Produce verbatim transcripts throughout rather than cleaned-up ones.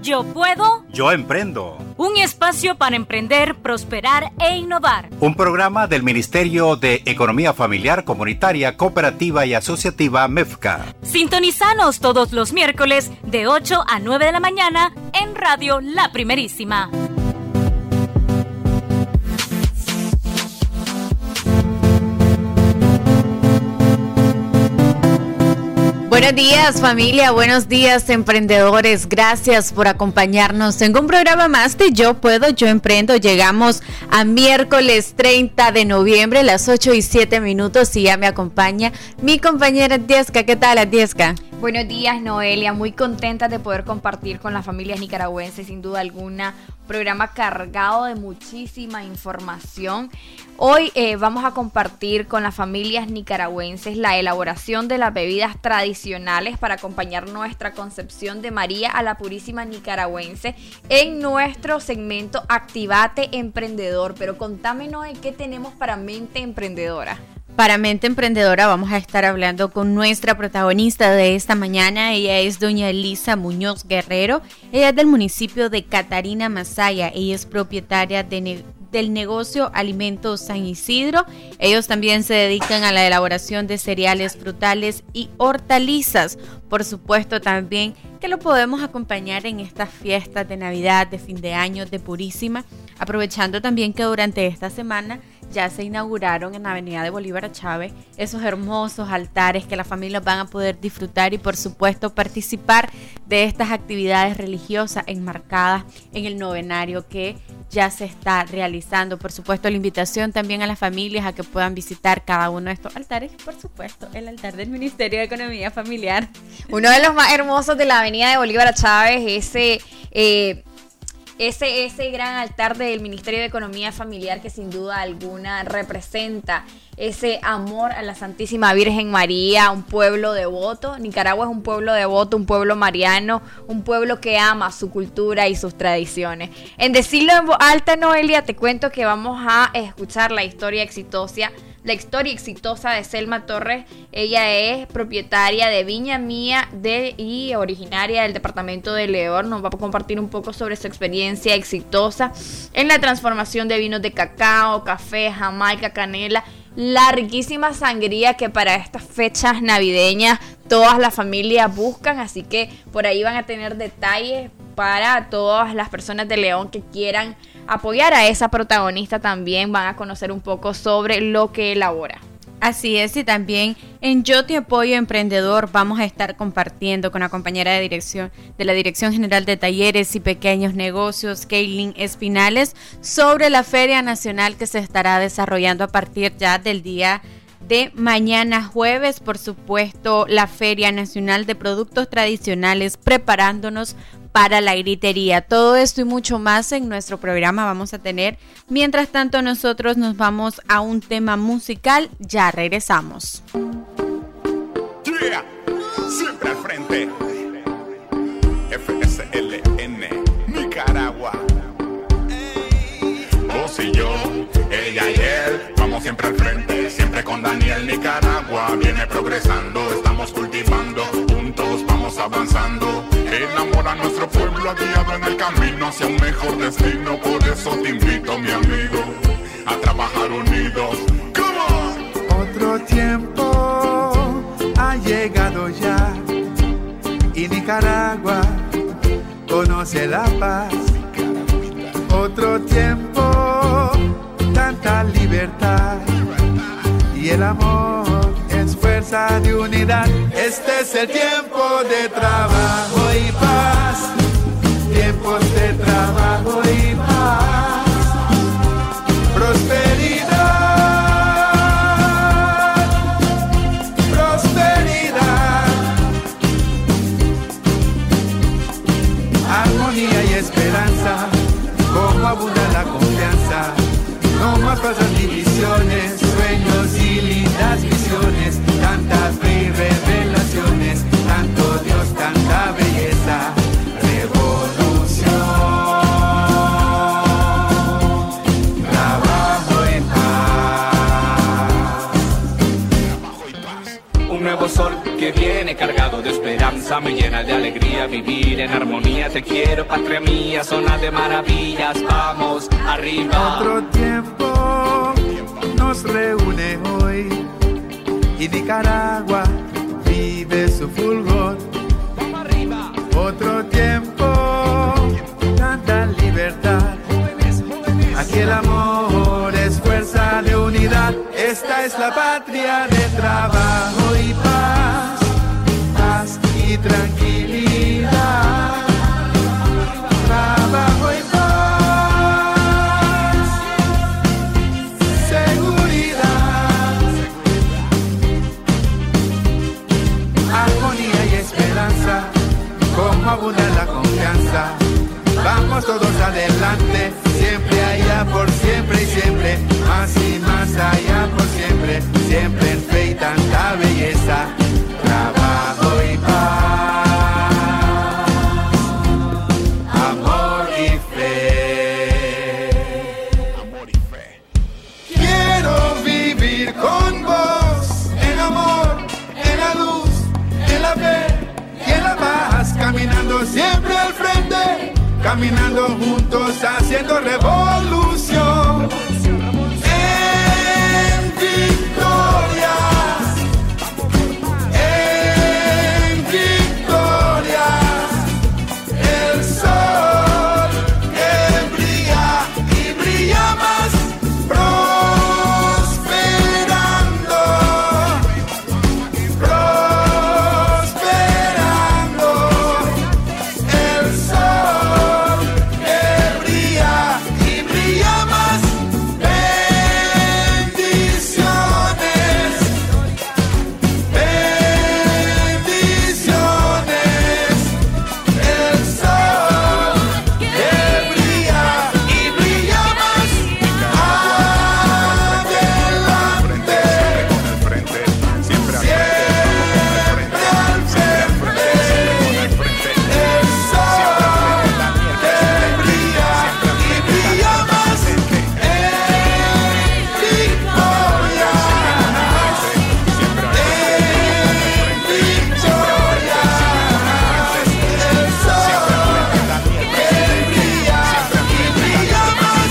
Yo puedo. Yo emprendo. Un espacio para emprender, prosperar e innovar. Un programa del Ministerio de Economía Familiar, Comunitaria, Cooperativa y Asociativa MEFCA. Sintonizanos todos los miércoles de ocho a nueve de la mañana en Radio La Primerísima. Buenos días, familia, buenos días, emprendedores, gracias por acompañarnos en un programa más de Yo Puedo, Yo Emprendo. Llegamos a miércoles treinta de noviembre, a las ocho y siete minutos, y ya me acompaña mi compañera Diezca. ¿Qué tal, Diezca? Buenos días, Noelia, muy contenta de poder compartir con las familias nicaragüenses, sin duda alguna, programa cargado de muchísima información. Hoy eh, vamos a compartir con las familias nicaragüenses la elaboración de las bebidas tradicionales para acompañar nuestra concepción de María a la Purísima Nicaragüense en nuestro segmento Activate Emprendedor. Pero contame, Noé, ¿qué tenemos para Mente Emprendedora? Para Mente Emprendedora vamos a estar hablando con nuestra protagonista de esta mañana. Ella es doña Elisa Muñoz Guerrero. Ella es del municipio de Catarina Masaya. Ella es propietaria de ne- del negocio Alimentos San Isidro. Ellos también se dedican a la elaboración de cereales, frutales y hortalizas. Por supuesto también que lo podemos acompañar en estas fiestas de Navidad, de fin de año, de Purísima. Aprovechando también que durante esta semana ya se inauguraron en la Avenida de Bolívar a Chávez esos hermosos altares que las familias van a poder disfrutar y por supuesto participar de estas actividades religiosas enmarcadas en el novenario que ya se está realizando. Por supuesto, la invitación también a las familias a que puedan visitar cada uno de estos altares y por supuesto el altar del Ministerio de Economía Familiar. Uno de los más hermosos de la Avenida de Bolívar a Chávez, ese... Eh, Ese, ese gran altar del Ministerio de Economía Familiar que sin duda alguna representa ese amor a la Santísima Virgen María, un pueblo devoto. Nicaragua es un pueblo devoto, un pueblo mariano, un pueblo que ama su cultura y sus tradiciones. En decirlo en voz alta, Noelia, te cuento que vamos a escuchar la historia exitosa La historia exitosa de Selma Torres. Ella es propietaria de Viña Mía de, y originaria del departamento de León. Nos va a compartir un poco sobre su experiencia exitosa en la transformación de vinos de cacao, café, jamaica, canela, la riquísima sangría que para estas fechas navideñas todas las familias buscan. Así que por ahí van a tener detalles para todas las personas de León que quieran apoyar a esa protagonista. También van a conocer un poco sobre lo que elabora. Así es, y también en Yo Te Apoyo Emprendedor vamos a estar compartiendo con la compañera de dirección de la Dirección General de Talleres y Pequeños Negocios, Kaylin Espinales, sobre la Feria Nacional que se estará desarrollando a partir ya del día de mañana jueves. Por supuesto, la Feria Nacional de Productos Tradicionales, preparándonos para la gritería. Todo esto y mucho más en nuestro programa vamos a tener. Mientras tanto, nosotros nos vamos a un tema musical. Ya regresamos. Yeah. Siempre al frente. F S L N Nicaragua. Vos y yo, ella y él, vamos siempre al frente. Siempre con Daniel. Nicaragua viene progresando. Estamos cultivando, juntos vamos avanzando. El amor a nuestro pueblo ha guiado en el camino hacia un mejor destino. Por eso te invito, mi amigo, a trabajar unidos. Come on. Otro tiempo ha llegado ya y Nicaragua conoce la paz. Otro tiempo, tanta libertad y el amor es fuerza de unidad. Este es el tiempo de trabajo y paz. Tiempos de trabajo y paz. Prosperidad. Prosperidad. Armonía y esperanza. Como abunda la confianza. No más falsas divisiones. Sueños y lindas visiones. Tanta fe y revelaciones. Tanto Dios, tanta belleza. Revolución. cargado de esperanza, me llena de alegría vivir en armonía. Te quiero, patria mía, zona de maravillas, vamos arriba. Otro tiempo nos reúne hoy y Nicaragua vive su fulgor. Vamos arriba. Otro tiempo, tanta libertad. Jóvenes, jóvenes. Aquí el amor es fuerza de unidad. Esta es la patria de trabajo y paz, paz y tranquilidad. Trabajo y paz, seguridad, armonía y esperanza. Como abunda la confianza, vamos todos adelante, siempre allá por siempre y siempre, más y más allá por siempre, siempre en fe y tanta belleza, trabajo y paz, amor y fe. Amor y fe. Quiero vivir con vos, en amor, en la luz, en la fe y en la paz, caminando siempre al frente, caminando juntos, haciendo revolución. En victoria, en victoria, el sol que brilla y brilla más, prosperando, prosperando, el sol que brilla y brilla más, bendiciones, bendiciones, el sol que brilla y brilla más, adelante, Con el frente, siempre al siempre al frente, el sol que brilla y brilla más, en victoria, en victoria, el sol que brilla y brilla más,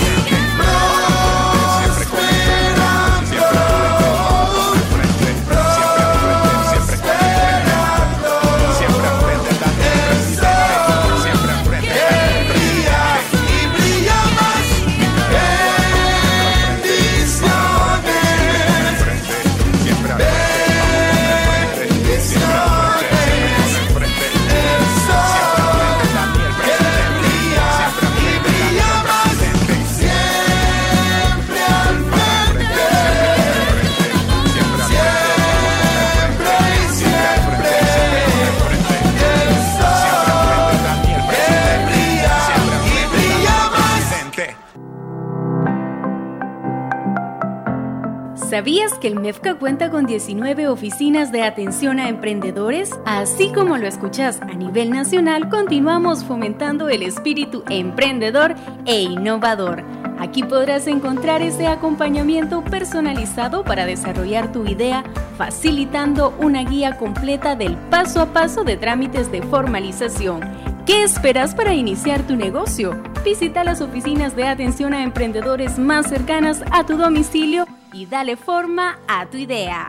¿Sabías que el MEFCA cuenta con diecinueve oficinas de atención a emprendedores? Así como lo escuchas, a nivel nacional continuamos fomentando el espíritu emprendedor e innovador. Aquí podrás encontrar ese acompañamiento personalizado para desarrollar tu idea, facilitando una guía completa del paso a paso de trámites de formalización. ¿Qué esperas para iniciar tu negocio? Visita las oficinas de atención a emprendedores más cercanas a tu domicilio y dale forma a tu idea.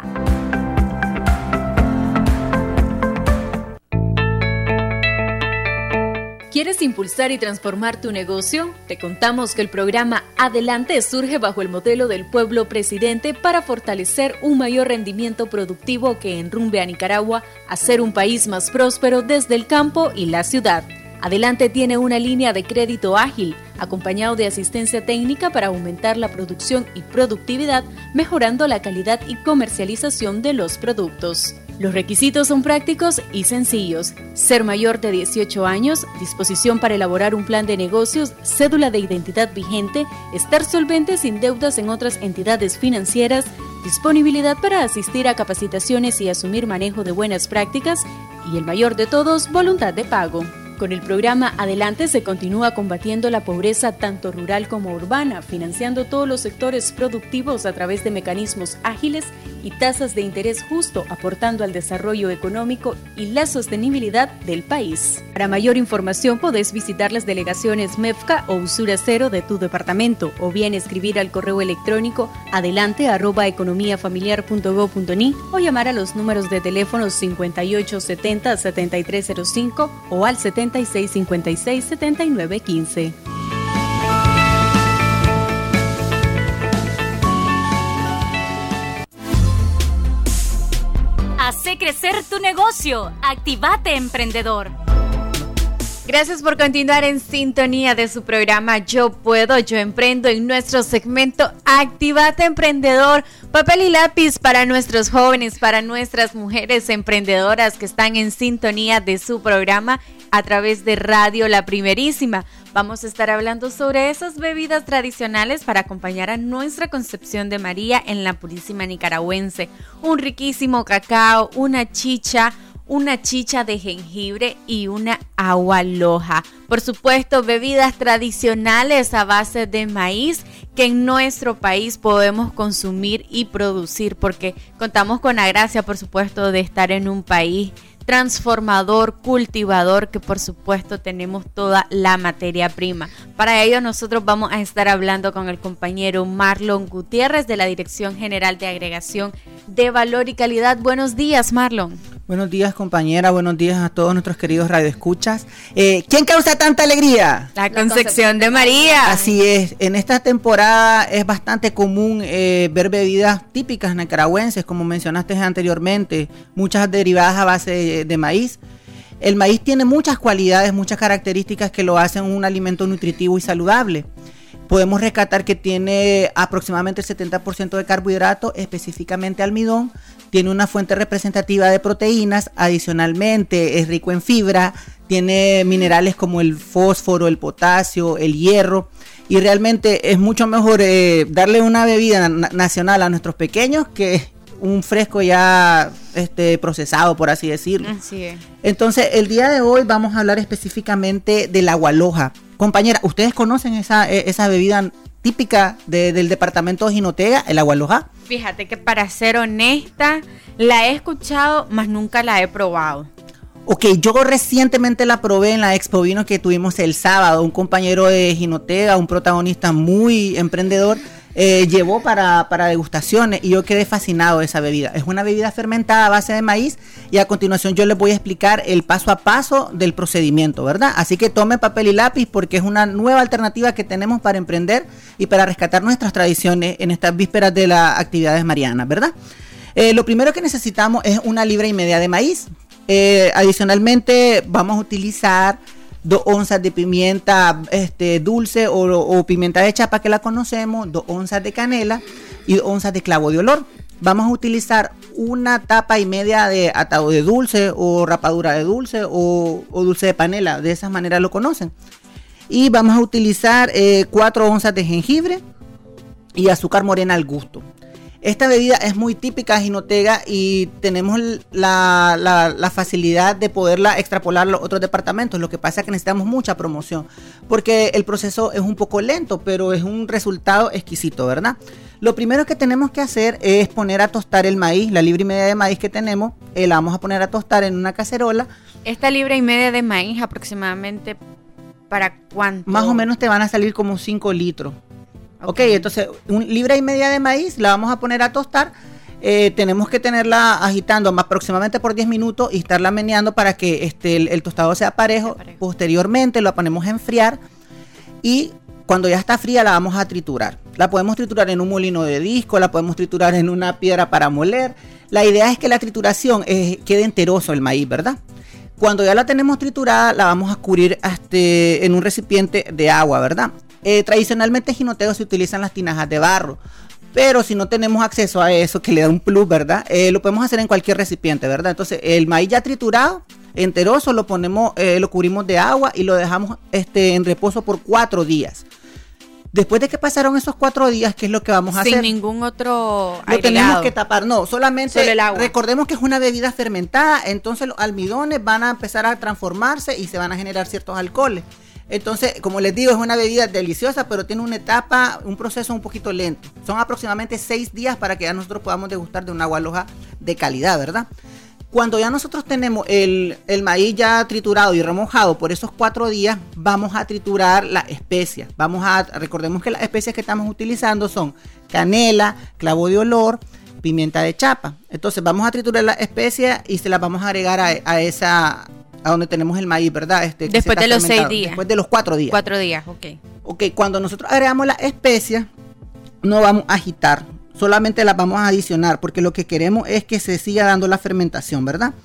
¿Quieres impulsar y transformar tu negocio? Te contamos que el programa Adelante surge bajo el modelo del pueblo presidente para fortalecer un mayor rendimiento productivo que enrumbe a Nicaragua a ser un país más próspero desde el campo y la ciudad. Adelante tiene una línea de crédito ágil, acompañado de asistencia técnica para aumentar la producción y productividad, mejorando la calidad y comercialización de los productos. Los requisitos son prácticos y sencillos: ser mayor de dieciocho años, disposición para elaborar un plan de negocios, cédula de identidad vigente, estar solvente sin deudas en otras entidades financieras, disponibilidad para asistir a capacitaciones y asumir manejo de buenas prácticas y, el mayor de todos, voluntad de pago. Con el programa Adelante se continúa combatiendo la pobreza tanto rural como urbana, financiando todos los sectores productivos a través de mecanismos ágiles y tasas de interés justo, aportando al desarrollo económico y la sostenibilidad del país. Para mayor información podés visitar las delegaciones MEFCA o Usura Cero de tu departamento o bien escribir al correo electrónico adelante arroba economiafamiliar punto gob punto ni o llamar a los números de teléfono cincuenta y ocho setenta setenta y tres cero cinco o al setenta y seis cincuenta y seis setenta y nueve quince. Hace crecer tu negocio. Activate, emprendedor. Gracias por continuar en sintonía de su programa Yo Puedo, Yo Emprendo, en nuestro segmento Activate, Emprendedor. Papel y lápiz para nuestros jóvenes, para nuestras mujeres emprendedoras que están en sintonía de su programa a través de Radio La Primerísima. Vamos a estar hablando sobre esas bebidas tradicionales para acompañar a nuestra Concepción de María en la Purísima Nicaragüense. Un riquísimo cacao, una chicha, una chicha de jengibre y una agua loja. Por supuesto, bebidas tradicionales a base de maíz que en nuestro país podemos consumir y producir, porque contamos con la gracia, por supuesto, de estar en un país transformador, cultivador, que por supuesto tenemos toda la materia prima. Para ello nosotros vamos a estar hablando con el compañero Marlon Gutiérrez de la Dirección General de Agregación de Valor y Calidad. Buenos días, Marlon. Buenos días, compañera, buenos días a todos nuestros queridos radioescuchas. Eh, ¿Quién causa tanta alegría? La Concepción de María. Así es, en esta temporada es bastante común eh, ver bebidas típicas nicaragüenses, como mencionaste anteriormente, muchas derivadas a base de, de maíz. El maíz tiene muchas cualidades, muchas características que lo hacen un alimento nutritivo y saludable. Podemos rescatar que tiene aproximadamente el setenta por ciento de carbohidratos, específicamente almidón. Tiene una fuente representativa de proteínas, adicionalmente es rico en fibra, tiene minerales como el fósforo, el potasio, el hierro, y realmente es mucho mejor eh, darle una bebida na- nacional a nuestros pequeños que un fresco ya este, procesado, por así decirlo. Así es. Entonces, el día de hoy vamos a hablar específicamente del agua loja. Compañera, ¿ustedes conocen esa, esa bebida típica de, del departamento de Jinotega, el agua loja? Fíjate que, para ser honesta, la he escuchado, mas nunca la he probado. Ok, yo recientemente la probé en la Expo Vino que tuvimos el sábado. Un compañero de Jinotega, un protagonista muy emprendedor, eh, llevó para, para degustaciones y yo quedé fascinado de esa bebida. Es una bebida fermentada a base de maíz y a continuación yo les voy a explicar el paso a paso del procedimiento, ¿verdad? Así que tomen papel y lápiz porque es una nueva alternativa que tenemos para emprender y para rescatar nuestras tradiciones en estas vísperas de las actividades marianas, ¿verdad? Eh, lo primero que necesitamos es una libra y media de maíz. Eh, adicionalmente vamos a utilizar dos onzas de pimienta este, dulce o, o pimienta de chapa que la conocemos, dos onzas de canela y dos onzas de clavo de olor. Vamos a utilizar una tapa y media de atado de dulce o rapadura de dulce o, o dulce de panela, de esas maneras lo conocen. Y vamos a utilizar eh, cuatro onzas de jengibre y azúcar morena al gusto. Esta bebida es muy típica de Jinotega y tenemos la, la, la facilidad de poderla extrapolar a los otros departamentos. Lo que pasa es que necesitamos mucha promoción porque el proceso es un poco lento, pero es un resultado exquisito, ¿verdad? Lo primero que tenemos que hacer es poner a tostar el maíz, la libra y media de maíz que tenemos, eh, la vamos a poner a tostar en una cacerola. Esta libra y media de maíz aproximadamente, ¿para cuánto? Más o menos te van a salir como cinco litros. Ok, entonces, un libra y media de maíz la vamos a poner a tostar. Eh, tenemos que tenerla agitando aproximadamente por diez minutos y estarla meneando para que este, el, el tostado sea parejo. parejo. Posteriormente lo ponemos a enfriar y cuando ya está fría la vamos a triturar. La podemos triturar en un molino de disco, la podemos triturar en una piedra para moler. La idea es que la trituración eh, quede enteroso el maíz, ¿verdad? Cuando ya la tenemos triturada, la vamos a cubrir este, en un recipiente de agua, ¿verdad? Eh, tradicionalmente en Jinotega se utilizan las tinajas de barro, pero si no tenemos acceso a eso, que le da un plus, ¿verdad? Eh, lo podemos hacer en cualquier recipiente, ¿verdad? Entonces, el maíz ya triturado, enteroso, lo ponemos, eh, lo cubrimos de agua y lo dejamos este, en reposo por cuatro días. Después de que pasaron esos cuatro días, ¿qué es lo que vamos a Sin hacer? Sin ningún otro Lo tenemos que tapar, no, solamente Solo el agua. Recordemos que es una bebida fermentada, entonces los almidones van a empezar a transformarse y se van a generar ciertos alcoholes. Entonces, como les digo, es una bebida deliciosa, pero tiene una etapa, un proceso un poquito lento. Son aproximadamente seis días para que ya nosotros podamos degustar de una gualoja de calidad, ¿verdad? Cuando ya nosotros tenemos el, el maíz ya triturado y remojado por esos cuatro días, vamos a triturar las especias. Vamos a, recordemos que las especias que estamos utilizando son canela, clavo de olor, pimienta de chapa. Entonces vamos a triturar las especias y se las vamos a agregar a, a esa, a donde tenemos el maíz, ¿verdad? Este, después de los seis días. Después de los cuatro días. Cuatro días, ok. Ok, cuando nosotros agregamos las especias, no vamos a agitar. Solamente las vamos a adicionar porque lo que queremos es que se siga dando la fermentación, ¿verdad?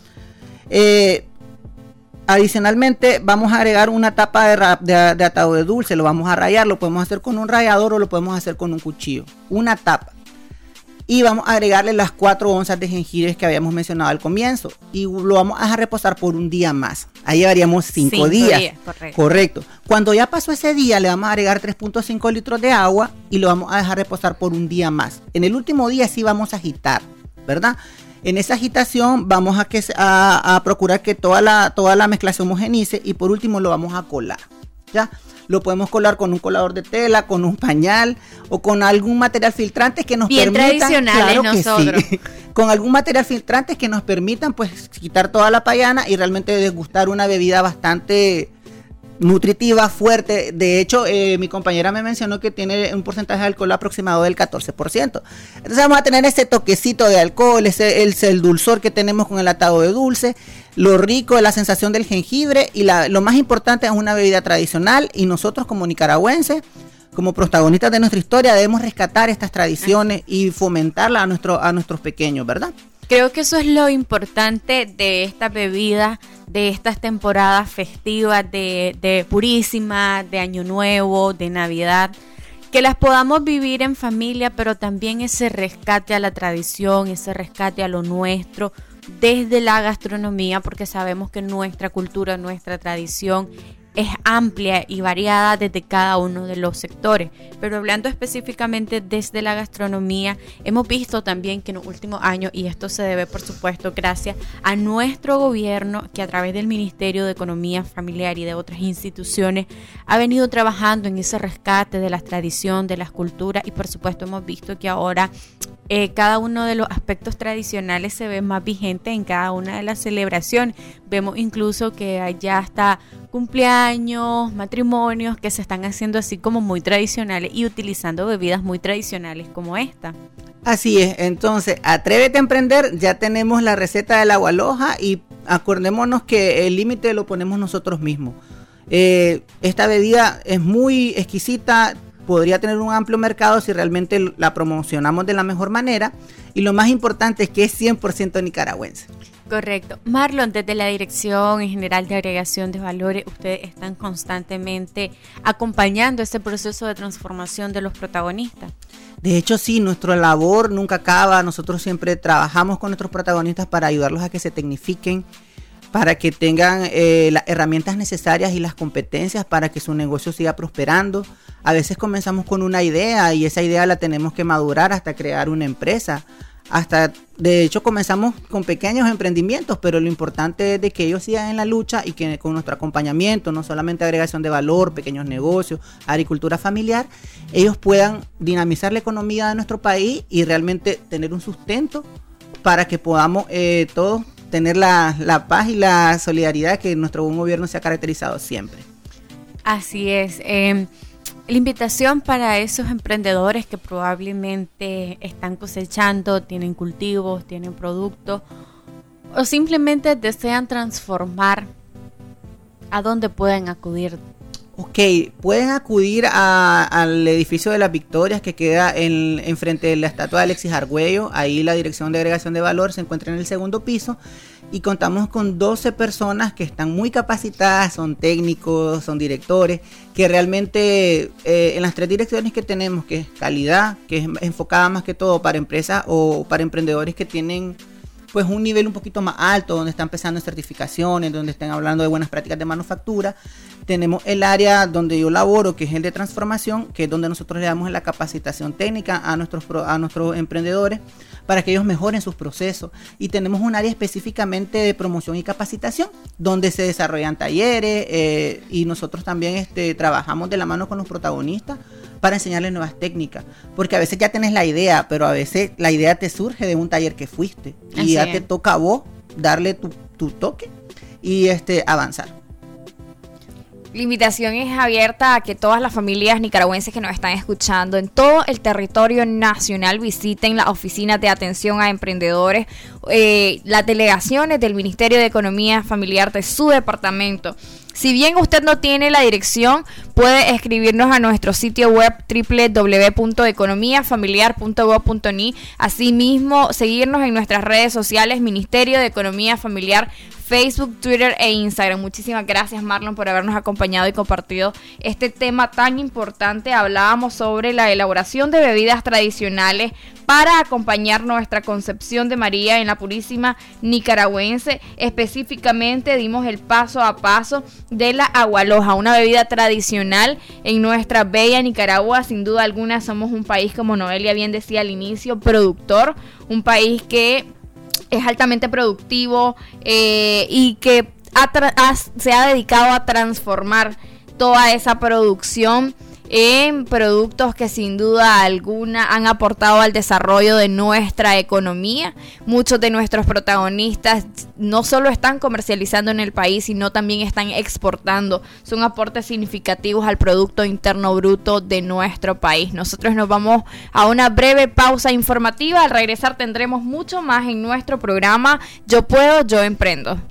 Eh, adicionalmente vamos a agregar una tapa de, ra- de, de atado de dulce, lo vamos a rallar, lo podemos hacer con un rallador o lo podemos hacer con un cuchillo, una tapa. Y vamos a agregarle las cuatro onzas de jengibre que habíamos mencionado al comienzo y lo vamos a dejar reposar por un día más. Ahí llevaríamos cinco, cinco días. días correcto. correcto. Cuando ya pasó ese día, le vamos a agregar tres punto cinco litros de agua y lo vamos a dejar reposar por un día más. En el último día sí vamos a agitar, ¿verdad? En esa agitación vamos a, que, a, a procurar que toda la, toda la mezcla se homogenice y por último lo vamos a colar, ¿ya? Lo podemos colar con un colador de tela, con un pañal o con algún material filtrante que nos Bien permitan, tradicionales claro que nosotros. sí, con algún material filtrante que nos permitan pues quitar toda la payana y realmente degustar una bebida bastante nutritiva, fuerte. De hecho, eh, mi compañera me mencionó que tiene un porcentaje de alcohol aproximado del catorce por ciento. Entonces vamos a tener ese toquecito de alcohol, ese, el, el dulzor que tenemos con el atado de dulce, lo rico de la sensación del jengibre y la, lo más importante es una bebida tradicional y nosotros como nicaragüenses, como protagonistas de nuestra historia, debemos rescatar estas tradiciones y fomentarlas a, nuestro, a nuestros pequeños, ¿verdad? Creo que eso es lo importante de esta bebida, de estas temporadas festivas, de, de Purísima, de Año Nuevo, de Navidad, que las podamos vivir en familia, pero también ese rescate a la tradición, ese rescate a lo nuestro, desde la gastronomía, porque sabemos que nuestra cultura, nuestra tradición es amplia y variada desde cada uno de los sectores, pero hablando específicamente desde la gastronomía, hemos visto también que en los últimos años, y esto se debe por supuesto gracias a nuestro gobierno, que a través del Ministerio de Economía Familiar y de otras instituciones ha venido trabajando en ese rescate de la tradición, de las culturas, y por supuesto hemos visto que ahora eh, cada uno de los aspectos tradicionales se ve más vigente en cada una de las celebraciones. Vemos incluso que allá está cumpleaños, matrimonios que se están haciendo así como muy tradicionales y utilizando bebidas muy tradicionales como esta. Así es, entonces atrévete a emprender, ya tenemos la receta de la gualoja y acordémonos que el límite lo ponemos nosotros mismos. Eh, esta bebida es muy exquisita, podría tener un amplio mercado si realmente la promocionamos de la mejor manera y lo más importante es que es cien por ciento nicaragüense. Correcto. Marlon, desde la Dirección en General de Agregación de Valores, ustedes están constantemente acompañando este proceso de transformación de los protagonistas. De hecho, sí, nuestra labor nunca acaba. Nosotros siempre trabajamos con nuestros protagonistas para ayudarlos a que se tecnifiquen, para que tengan eh, las herramientas necesarias y las competencias para que su negocio siga prosperando. A veces comenzamos con una idea y esa idea la tenemos que madurar hasta crear una empresa. Hasta, de hecho, comenzamos con pequeños emprendimientos, pero lo importante es de que ellos sigan en la lucha y que con nuestro acompañamiento, no solamente agregación de valor, pequeños negocios, agricultura familiar, ellos puedan dinamizar la economía de nuestro país y realmente tener un sustento para que podamos eh, todos tener la, la paz y la solidaridad que nuestro buen gobierno se ha caracterizado siempre. Así es. Eh, La invitación para esos emprendedores que probablemente están cosechando, tienen cultivos, tienen productos o simplemente desean transformar, ¿a dónde pueden acudir? Ok, pueden acudir a, al edificio de las Victorias que queda en, en frente de la estatua de Alexis Argüello. Ahí la Dirección de Agregación de Valor se encuentra en el segundo piso y contamos con doce personas que están muy capacitadas, son técnicos, son directores, que realmente eh, en las tres direcciones que tenemos, que es calidad, que es enfocada más que todo para empresas o para emprendedores que tienen pues un nivel un poquito más alto, donde están empezando en certificaciones, donde están hablando de buenas prácticas de manufactura. Tenemos el área donde yo laboro, que es el de transformación, que es donde nosotros le damos la capacitación técnica a nuestros, a nuestros emprendedores para que ellos mejoren sus procesos. Y tenemos un área específicamente de promoción y capacitación, donde se desarrollan talleres eh, y nosotros también este, trabajamos de la mano con los protagonistas para enseñarles nuevas técnicas, porque a veces ya tenés la idea, pero a veces la idea te surge de un taller que fuiste y Así ya es. te toca a vos darle tu, tu toque y este avanzar. La invitación es abierta a que todas las familias nicaragüenses que nos están escuchando en todo el territorio nacional visiten las oficinas de atención a emprendedores, eh, las delegaciones del Ministerio de Economía Familiar de su departamento. Si bien usted no tiene la dirección, puede escribirnos a nuestro sitio web doble u doble u doble u punto economía familiar punto gob punto ni. Asimismo, seguirnos en nuestras redes sociales, Ministerio de Economía Familiar, Facebook, Twitter e Instagram. Muchísimas gracias, Marlon, por habernos acompañado y compartido este tema tan importante. Hablábamos sobre la elaboración de bebidas tradicionales para acompañar nuestra concepción de María en la Purísima nicaragüense. Específicamente dimos el paso a paso de la agualoja, una bebida tradicional en nuestra bella Nicaragua. Sin duda alguna somos un país, como Noelia bien decía al inicio, productor, un país que es altamente productivo eh, y que ha tra- ha, se ha dedicado a transformar toda esa producción en productos que sin duda alguna han aportado al desarrollo de nuestra economía. Muchos de nuestros protagonistas no solo están comercializando en el país, sino también están exportando. Son aportes significativos al Producto Interno Bruto de nuestro país. Nosotros nos vamos a una breve pausa informativa. Al regresar tendremos mucho más en nuestro programa Yo Puedo, Yo Emprendo.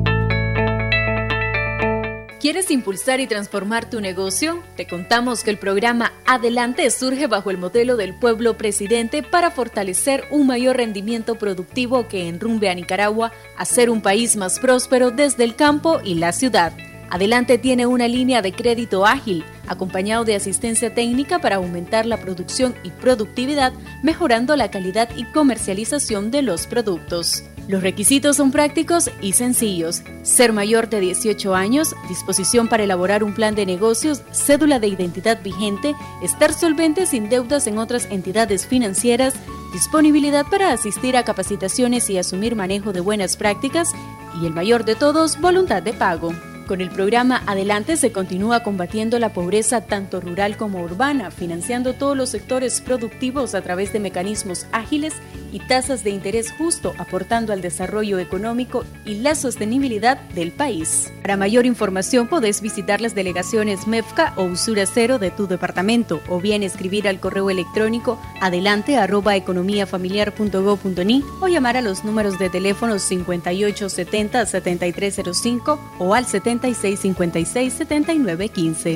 ¿Quieres impulsar y transformar tu negocio? Te contamos que el programa Adelante surge bajo el modelo del pueblo presidente para fortalecer un mayor rendimiento productivo que enrumbe a Nicaragua a ser un país más próspero desde el campo y la ciudad. Adelante tiene una línea de crédito ágil, acompañado de asistencia técnica para aumentar la producción y productividad, mejorando la calidad y comercialización de los productos. Los requisitos son prácticos y sencillos: ser mayor de dieciocho años, disposición para elaborar un plan de negocios, cédula de identidad vigente, estar solvente sin deudas en otras entidades financieras, disponibilidad para asistir a capacitaciones y asumir manejo de buenas prácticas y, el mayor de todos, voluntad de pago. Con el programa Adelante se continúa combatiendo la pobreza tanto rural como urbana, financiando todos los sectores productivos a través de mecanismos ágiles y tasas de interés justo, aportando al desarrollo económico y la sostenibilidad del país. Para mayor información podés visitar las delegaciones MEFCA o Usura Cero de tu departamento o bien escribir al correo electrónico adelante arroba economía familiar punto gob punto ni o llamar a los números de teléfono cincuenta y ocho setenta setenta y tres cero cinco o al setenta y seis cincuenta y seis setenta y nueve quince.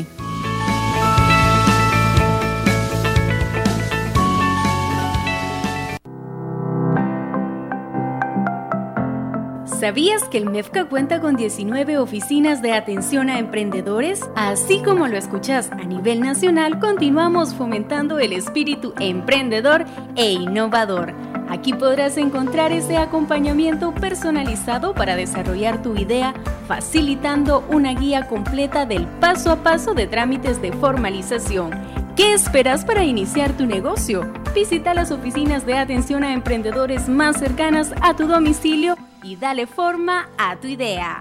¿Sabías que el MEFCA cuenta con diecinueve oficinas de atención a emprendedores? Así como lo escuchás, a nivel nacional continuamos fomentando el espíritu emprendedor e innovador. Aquí podrás encontrar ese acompañamiento personalizado para desarrollar tu idea, facilitando una guía completa del paso a paso de trámites de formalización. ¿Qué esperas para iniciar tu negocio? Visita las oficinas de atención a emprendedores más cercanas a tu domicilio y dale forma a tu idea.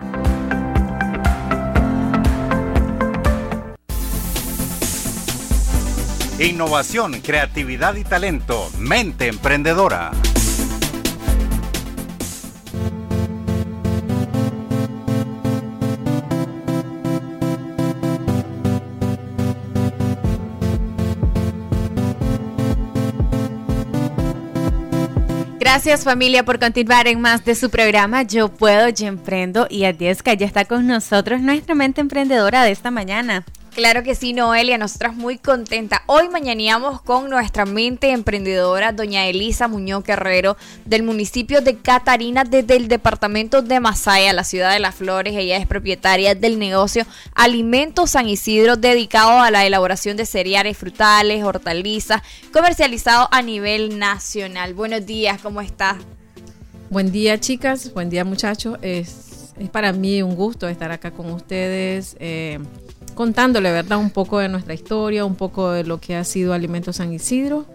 Innovación, creatividad y talento. Mente emprendedora. Gracias, familia, por continuar en más de su programa Yo Puedo, Yo Emprendo. Y Adieska, ya está con nosotros nuestra mente emprendedora de esta mañana. Claro que sí, Noelia, nosotras muy contentas. Hoy mañaneamos con nuestra mente emprendedora, doña Elisa Muñoz Guerrero, del municipio de Catarina, desde el departamento de Masaya, la ciudad de Las Flores. Ella es propietaria del negocio Alimentos San Isidro, dedicado a la elaboración de cereales, frutales, hortalizas, comercializado a nivel nacional. Buenos días, ¿cómo estás? Buen día, chicas, buen día, muchachos. Es, es para mí un gusto estar acá con ustedes, eh, contándole, ¿verdad?, un poco de nuestra historia, un poco de lo que ha sido Alimentos San Isidro.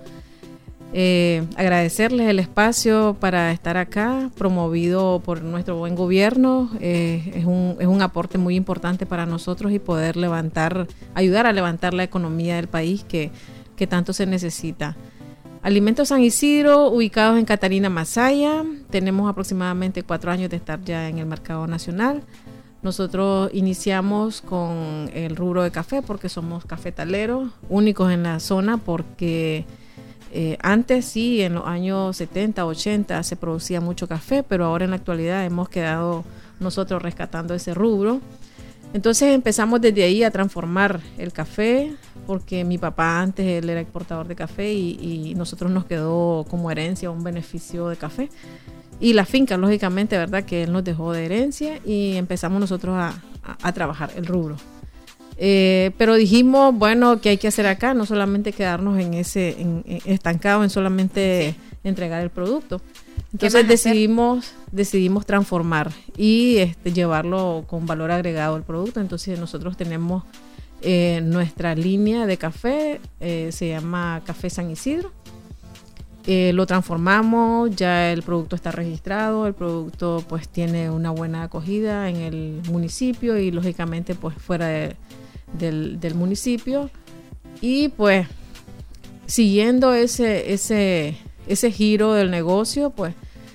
Eh, agradecerles el espacio para estar acá, promovido por nuestro buen gobierno. Eh, es un, es un aporte muy importante para nosotros y poder levantar, ayudar a levantar la economía del país que, que tanto se necesita. Alimentos San Isidro, ubicados en Catarina Masaya. Tenemos aproximadamente cuatro años de estar ya en el mercado nacional. Nosotros iniciamos con el rubro de café porque somos cafetaleros, únicos en la zona, porque Eh, antes sí, en los años setenta, ochenta se producía mucho café, pero ahora en la actualidad hemos quedado nosotros rescatando ese rubro. Entonces empezamos desde ahí a transformar el café, porque mi papá antes él era exportador de café y, y nosotros nos quedó como herencia un beneficio de café. Y la finca, lógicamente, ¿verdad?, que él nos dejó de herencia, y empezamos nosotros a, a, a trabajar el rubro. Eh, pero dijimos, bueno, ¿qué hay que hacer acá? No solamente quedarnos en ese en, en estancado en solamente sí. entregar el producto. Entonces decidimos decidimos transformar y este, llevarlo con valor agregado al producto. Entonces nosotros tenemos eh, nuestra línea de café, eh, se llama Café San Isidro. Eh, lo transformamos, ya el producto está registrado, el producto pues tiene una buena acogida en el municipio y lógicamente pues fuera de Del, del municipio, y pues siguiendo ese ese ese giro del negocio, pues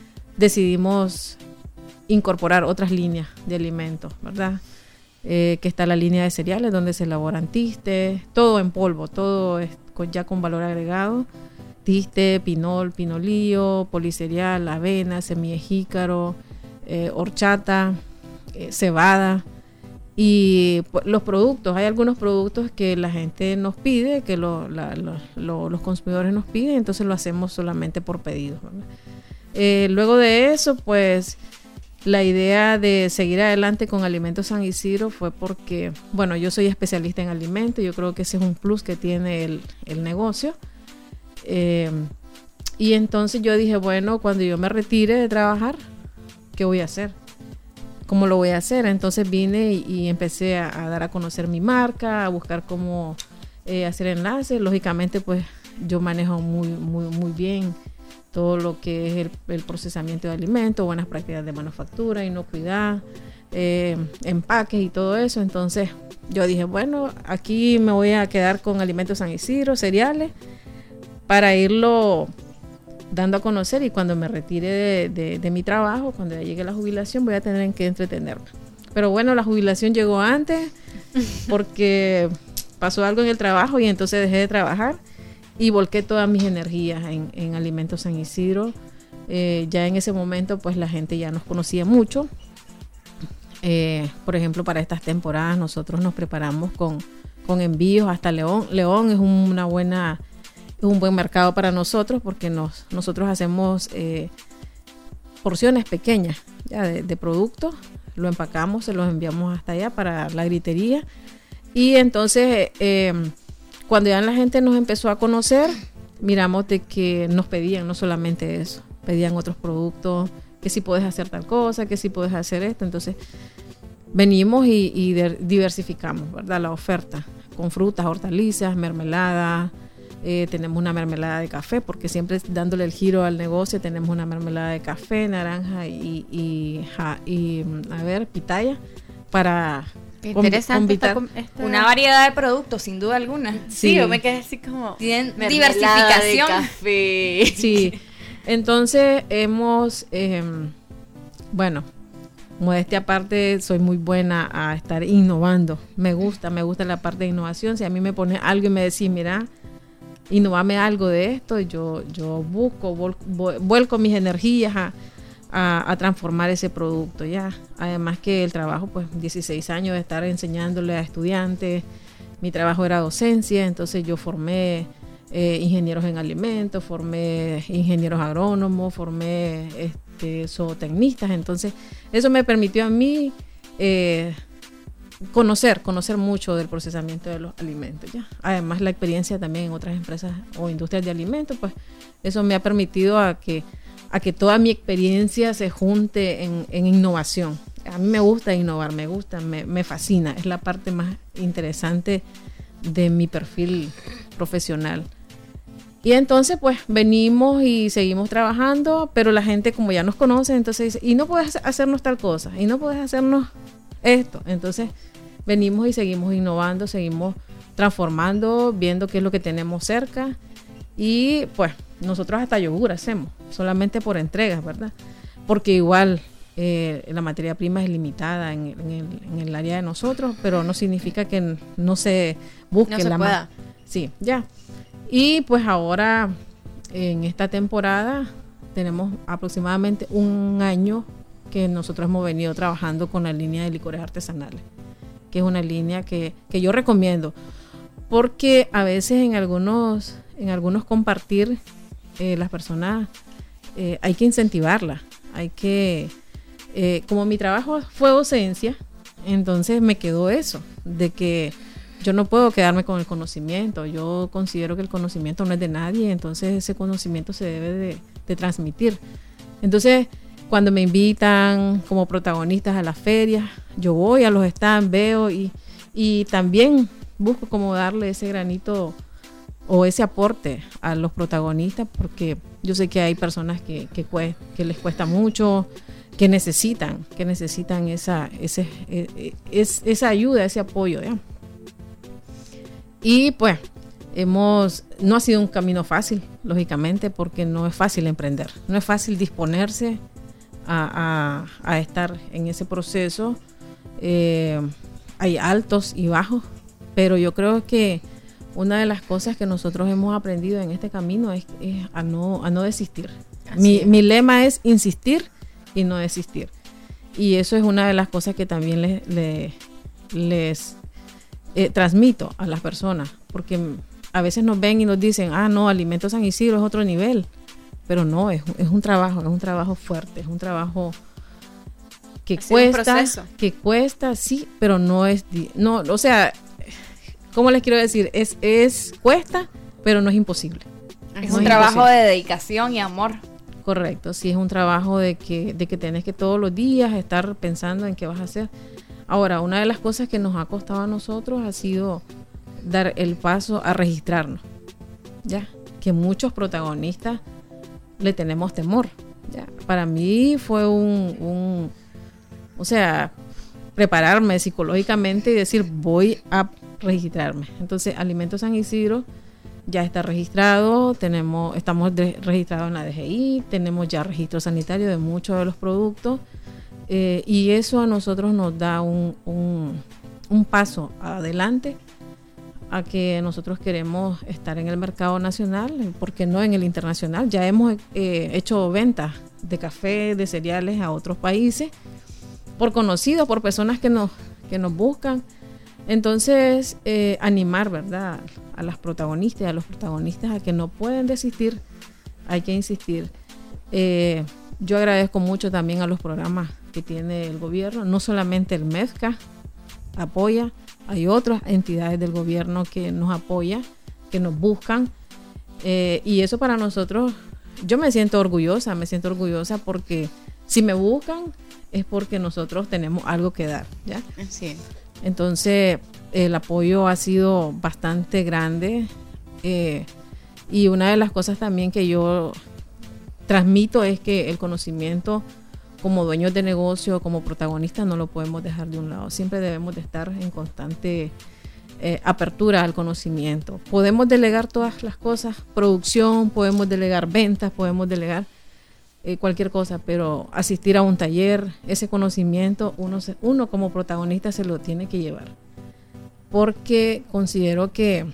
decidimos incorporar otras líneas de alimentos, ¿verdad? Eh, que está la línea de cereales donde se elaboran tistes, todo en polvo, todo es con, ya con valor agregado, tiste, pinol, pinolillo, policereal, avena, semilla de jícaro, eh, horchata, eh, cebada. Y pues, los productos, hay algunos productos que la gente nos pide, que lo, la, lo, lo, los consumidores nos piden, entonces lo hacemos solamente por pedido. Eh, luego de eso, pues la idea de seguir adelante con Alimentos San Isidro fue porque, bueno, yo soy especialista en alimentos, yo creo que ese es un plus que tiene el, el negocio. Eh, y entonces yo dije, bueno, cuando yo me retire de trabajar, ¿qué voy a hacer? ¿Cómo lo voy a hacer? Entonces vine y, y empecé a, a dar a conocer mi marca, a buscar cómo eh, hacer enlaces. Lógicamente, pues yo manejo muy, muy, muy bien todo lo que es el, el procesamiento de alimentos, buenas prácticas de manufactura, inocuidad, eh, empaques y todo eso. Entonces yo dije, bueno, aquí me voy a quedar con Alimentos San Isidro, cereales, para irlo dando a conocer, y cuando me retire de, de, de mi trabajo, cuando ya llegue la jubilación, voy a tener en qué entretenerme. Pero bueno, la jubilación llegó antes porque pasó algo en el trabajo y entonces dejé de trabajar y volqué todas mis energías en, en Alimentos San Isidro. Eh, ya en ese momento pues la gente ya nos conocía mucho. Eh, por ejemplo, para estas temporadas nosotros nos preparamos con, con envíos hasta León. León es una buena... Es un buen mercado para nosotros porque nos, nosotros hacemos eh, porciones pequeñas ya de, de productos, lo empacamos, se los enviamos hasta allá para la gritería, y entonces eh, cuando ya la gente nos empezó a conocer, miramos de que nos pedían no solamente eso, pedían otros productos, que si puedes hacer tal cosa, que si puedes hacer esto. Entonces venimos y, y diversificamos, ¿verdad?, la oferta con frutas, hortalizas, mermeladas. Eh, tenemos una mermelada de café, porque siempre dándole el giro al negocio, tenemos una mermelada de café, naranja y, y, ja, y a ver, pitaya, para interesante esta, esta... una variedad de productos, sin duda alguna. Sí, sí, yo me quedé así como tienen diversificación de café. Sí, entonces hemos eh, bueno, modestia aparte, soy muy buena a estar innovando. Me gusta, me gusta la parte de innovación. Si a mí me pone algo y me decís, mira, innovame algo de esto, yo, yo busco, vol, vuelco mis energías a, a, a transformar ese producto, ya. Además que el trabajo, pues dieciséis años de estar enseñándole a estudiantes, mi trabajo era docencia, entonces yo formé eh, ingenieros en alimentos, formé ingenieros agrónomos, formé este, zootecnistas, entonces eso me permitió a mí eh, conocer, conocer mucho del procesamiento de los alimentos, ¿ya? Además la experiencia también en otras empresas o industrias de alimentos, pues eso me ha permitido a que a que toda mi experiencia se junte en, en innovación. A mí me gusta innovar, me gusta, me, me fascina. Es la parte más interesante de mi perfil profesional. Y entonces pues venimos y seguimos trabajando, pero la gente como ya nos conoce, entonces dice, y no puedes hacernos tal cosa, y no puedes hacernos esto. Entonces venimos y seguimos innovando, seguimos transformando, viendo qué es lo que tenemos cerca. Y pues nosotros hasta yogur hacemos, solamente por entregas, ¿verdad? Porque igual eh, la materia prima es limitada en, en, el, en el área de nosotros, pero no significa que no se busque no se la pueda. ma- Sí, ya. Y pues ahora, en esta temporada, tenemos aproximadamente un año que nosotros hemos venido trabajando con la línea de licores artesanales, que es una línea que, que yo recomiendo, porque a veces en algunos, en algunos compartir, eh, las personas, eh, hay que incentivarlas, hay que, eh, como mi trabajo fue docencia, entonces me quedó eso, de que yo no puedo quedarme con el conocimiento. Yo considero que el conocimiento no es de nadie, entonces ese conocimiento se debe de, de transmitir. Entonces, cuando me invitan como protagonistas a las ferias, yo voy a los stands, veo y, y también busco como darle ese granito o ese aporte a los protagonistas, porque yo sé que hay personas que, que, cue- que les cuesta mucho, que necesitan, que necesitan esa, ese, eh, es, esa ayuda, ese apoyo, ¿ya? Y pues hemos, no ha sido un camino fácil, lógicamente, porque no es fácil emprender, no es fácil disponerse a, a, a estar en ese proceso. Eh, hay altos y bajos, pero yo creo que una de las cosas que nosotros hemos aprendido en este camino es, es a, no, a no desistir. Mi, mi lema es insistir y no desistir. Y eso es una de las cosas que también les, les, les eh, transmito a las personas, porque a veces nos ven y nos dicen, ah, no, Alimentos San Isidro es otro nivel, pero no, es, es un trabajo, es un trabajo fuerte, es un trabajo que Ha sido un cuesta, proceso. que cuesta, sí, pero no es, di- no, o sea, ¿cómo les quiero decir? Es, es cuesta, pero no es imposible. Es No un trabajo imposible. de dedicación y amor. Correcto, sí, es un trabajo de que, de que tenés que todos los días estar pensando en qué vas a hacer. Ahora, una de las cosas que nos ha costado a nosotros ha sido dar el paso a registrarnos, ya, que muchos protagonistas le tenemos temor, ya. Para mí fue un, un, o sea, prepararme psicológicamente y decir, voy a registrarme. Entonces, Alimentos San Isidro ya está registrado, tenemos, estamos de- registrados en la D G I, tenemos ya registro sanitario de muchos de los productos, eh, y eso a nosotros nos da un, un, un paso adelante a que nosotros queremos estar en el mercado nacional, porque no en el internacional. Ya hemos eh, hecho ventas de café, de cereales a otros países, por conocidos, por personas que nos, que nos buscan. Entonces, eh, animar, ¿verdad?, a las protagonistas y a los protagonistas a que no pueden desistir, hay que insistir. Eh, yo agradezco mucho también a los programas que tiene el gobierno, no solamente el MEFCA apoya, hay otras entidades del gobierno que nos apoyan, que nos buscan, eh, y eso para nosotros, yo me siento orgullosa, me siento orgullosa porque si me buscan es porque nosotros tenemos algo que dar, ¿ya? Sí. Entonces, el apoyo ha sido bastante grande, eh, y una de las cosas también que yo transmito es que el conocimiento como dueños de negocio, como protagonistas, no lo podemos dejar de un lado. Siempre debemos de estar en constante eh, apertura al conocimiento. Podemos delegar todas las cosas, producción, podemos delegar ventas, podemos delegar eh, cualquier cosa, pero asistir a un taller, ese conocimiento, uno, se, uno como protagonista se lo tiene que llevar. Porque considero que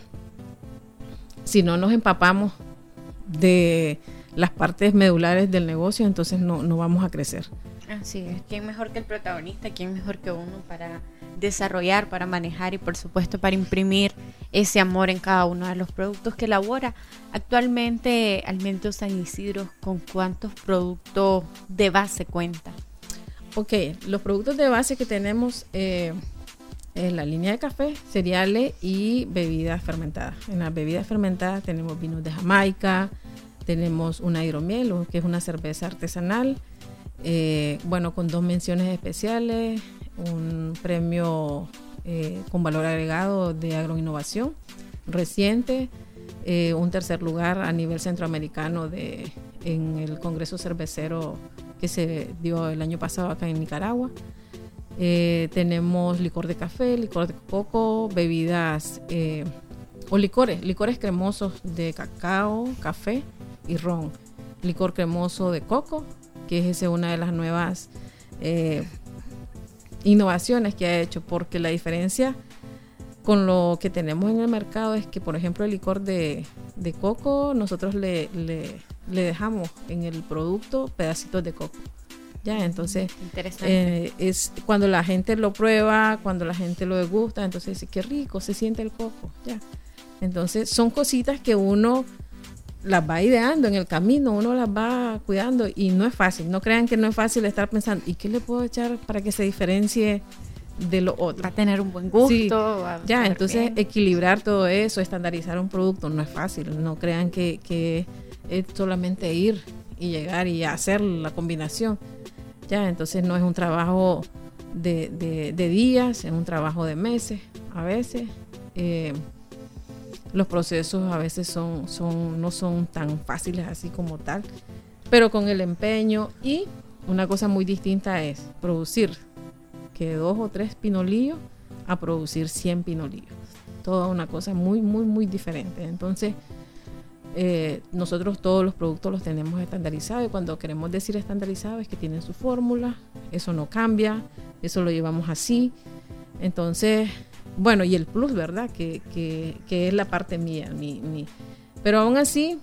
si no nos empapamos de las partes medulares del negocio, entonces no, no vamos a crecer. Así es. ¿Quién mejor que el protagonista? ¿Quién mejor que uno para desarrollar, para manejar y por supuesto para imprimir ese amor en cada uno de los productos que elabora? Actualmente, Alimentos San Isidro, ¿con cuántos productos de base cuenta? Ok, los productos de base que tenemos eh, en la línea de café, cereales y bebidas fermentadas. En las bebidas fermentadas tenemos vinos de Jamaica, tenemos una hidromiel, que es una cerveza artesanal, eh, bueno, con dos menciones especiales, un premio eh, con valor agregado de agroinnovación reciente, eh, un tercer lugar a nivel centroamericano de, en el Congreso Cervecero que se dio el año pasado acá en Nicaragua. Eh, tenemos licor de café, licor de coco, bebidas eh, o licores, licores cremosos de cacao, café y ron. Licor cremoso de coco, que es ese una de las nuevas eh, innovaciones que ha hecho, porque la diferencia con lo que tenemos en el mercado es que, por ejemplo, el licor de, de coco, nosotros le, le, le dejamos en el producto pedacitos de coco. Ya, entonces eh, es cuando la gente lo prueba, cuando la gente lo degusta, entonces dice qué rico se siente el coco. Ya, entonces son cositas que uno las va ideando en el camino, uno las va cuidando y no es fácil. No crean que no es fácil estar pensando ¿y qué le puedo echar para que se diferencie de lo otro? Va a tener un buen gusto. Sí, va a ya, estar entonces bien. Equilibrar todo eso, estandarizar un producto no es fácil. No crean que, que es solamente ir y llegar y hacer la combinación. Ya, entonces no es un trabajo de, de, de días, es un trabajo de meses a veces. Eh, los procesos a veces son, son, no son tan fáciles así como tal, pero con el empeño. Y una cosa muy distinta es producir que dos o tres pinolillos a producir cien pinolillos. Toda una cosa muy, muy, muy diferente. Entonces, Eh, nosotros todos los productos los tenemos estandarizados, y cuando queremos decir estandarizado es que tienen su fórmula, eso no cambia, eso lo llevamos así. Entonces, bueno, y el plus, ¿verdad? Que, que, que es la parte mía, mi, mi. Pero aún así,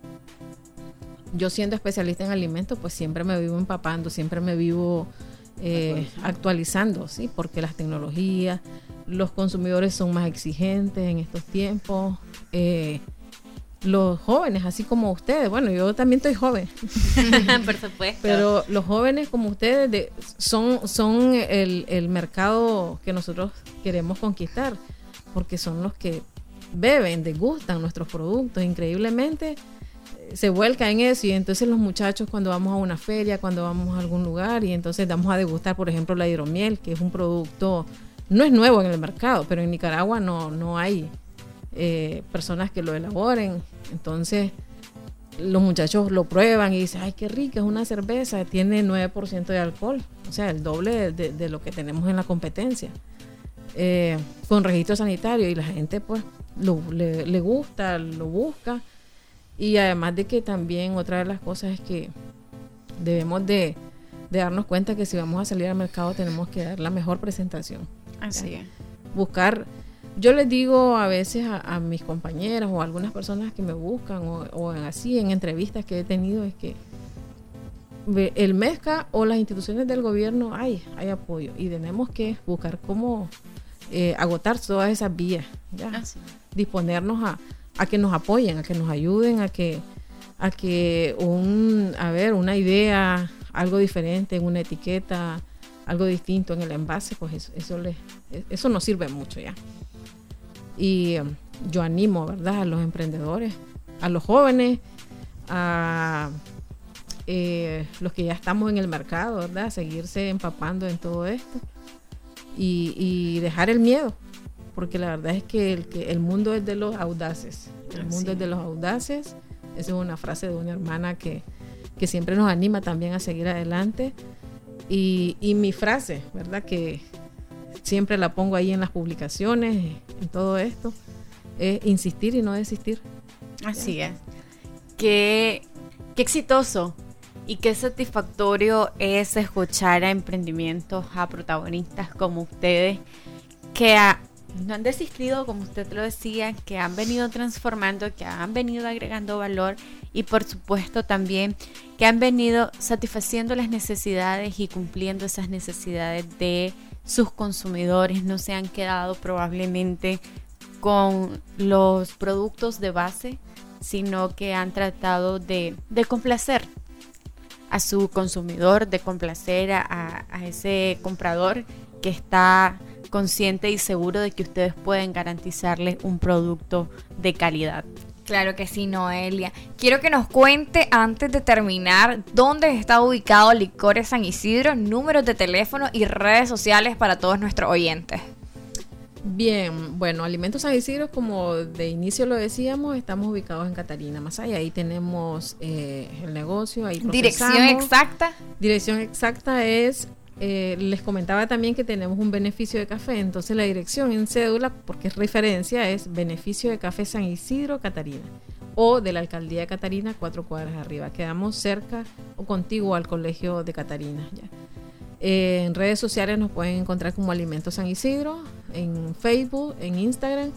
yo siendo especialista en alimentos, pues siempre me vivo empapando, siempre me vivo eh, actualizando, ¿sí? Porque las tecnologías, los consumidores son más exigentes en estos tiempos. Eh, Los jóvenes, así como ustedes, bueno, yo también estoy joven. Por supuesto. Pero los jóvenes como ustedes de, son, son el, el mercado que nosotros queremos conquistar, porque son los que beben, degustan nuestros productos. Increíblemente eh, se vuelca en eso, y entonces los muchachos cuando vamos a una feria, cuando vamos a algún lugar, y entonces damos a degustar, por ejemplo, la hidromiel, que es un producto, no es nuevo en el mercado, pero en Nicaragua no, no hay Eh, personas que lo elaboren. Entonces los muchachos lo prueban y dicen, ay, qué rica, es una cerveza, tiene nueve por ciento de alcohol, o sea, el doble de, de, de lo que tenemos en la competencia, eh, con registro sanitario, y la gente pues lo, le, le gusta, lo busca. Y además de que también otra de las cosas es que debemos de, de darnos cuenta que si vamos a salir al mercado tenemos que dar la mejor presentación. Así es. Buscar. Yo les digo a veces a, a mis compañeras o a algunas personas que me buscan o, o así en entrevistas que he tenido, es que el MESCA o las instituciones del gobierno hay, hay apoyo, y tenemos que buscar cómo eh, agotar todas esas vías, ¿ya? Ah, sí. Disponernos a, a que nos apoyen, a que nos ayuden, a que a que un, a ver, una idea, algo diferente en una etiqueta, algo distinto en el envase, pues eso, eso, les, eso nos sirve mucho ya. Y um, yo animo, ¿verdad?, a los emprendedores, a los jóvenes, a eh, los que ya estamos en el mercado, ¿verdad?, a seguirse empapando en todo esto y, y dejar el miedo, porque la verdad es que el, que el mundo es de los audaces, el Así mundo es de los audaces. Esa es una frase de una hermana que, que siempre nos anima también a seguir adelante. Y, y mi frase, ¿verdad?, que siempre la pongo ahí en las publicaciones, en todo esto, es insistir y no desistir. Así es. Qué, qué exitoso y qué satisfactorio es escuchar a emprendimientos, a protagonistas como ustedes, que a, no han desistido, como usted lo decía, que han venido transformando, que han venido agregando valor, y por supuesto también que han venido satisfaciendo las necesidades y cumpliendo esas necesidades de sus consumidores. No se han quedado probablemente con los productos de base, sino que han tratado de, de complacer a su consumidor, de complacer a, a ese comprador que está consciente y seguro de que ustedes pueden garantizarle un producto de calidad. Claro que sí, Noelia. Quiero que nos cuente, antes de terminar, dónde está ubicado Licores San Isidro, números de teléfono y redes sociales para todos nuestros oyentes. Bien, bueno, Alimentos San Isidro, como de inicio lo decíamos, estamos ubicados en Catarina Masaya. Ahí tenemos eh, el negocio, ahí procesamos. ¿Dirección exacta? Dirección exacta es... Eh, les comentaba también que tenemos un beneficio de café, entonces la dirección en cédula, porque es referencia, es beneficio de café San Isidro, Catarina, o de la alcaldía de Catarina, cuatro cuadras arriba. Quedamos cerca o contiguo al colegio de Catarina. Ya. Eh, en redes sociales nos pueden encontrar como Alimentos San Isidro, en Facebook, en Instagram,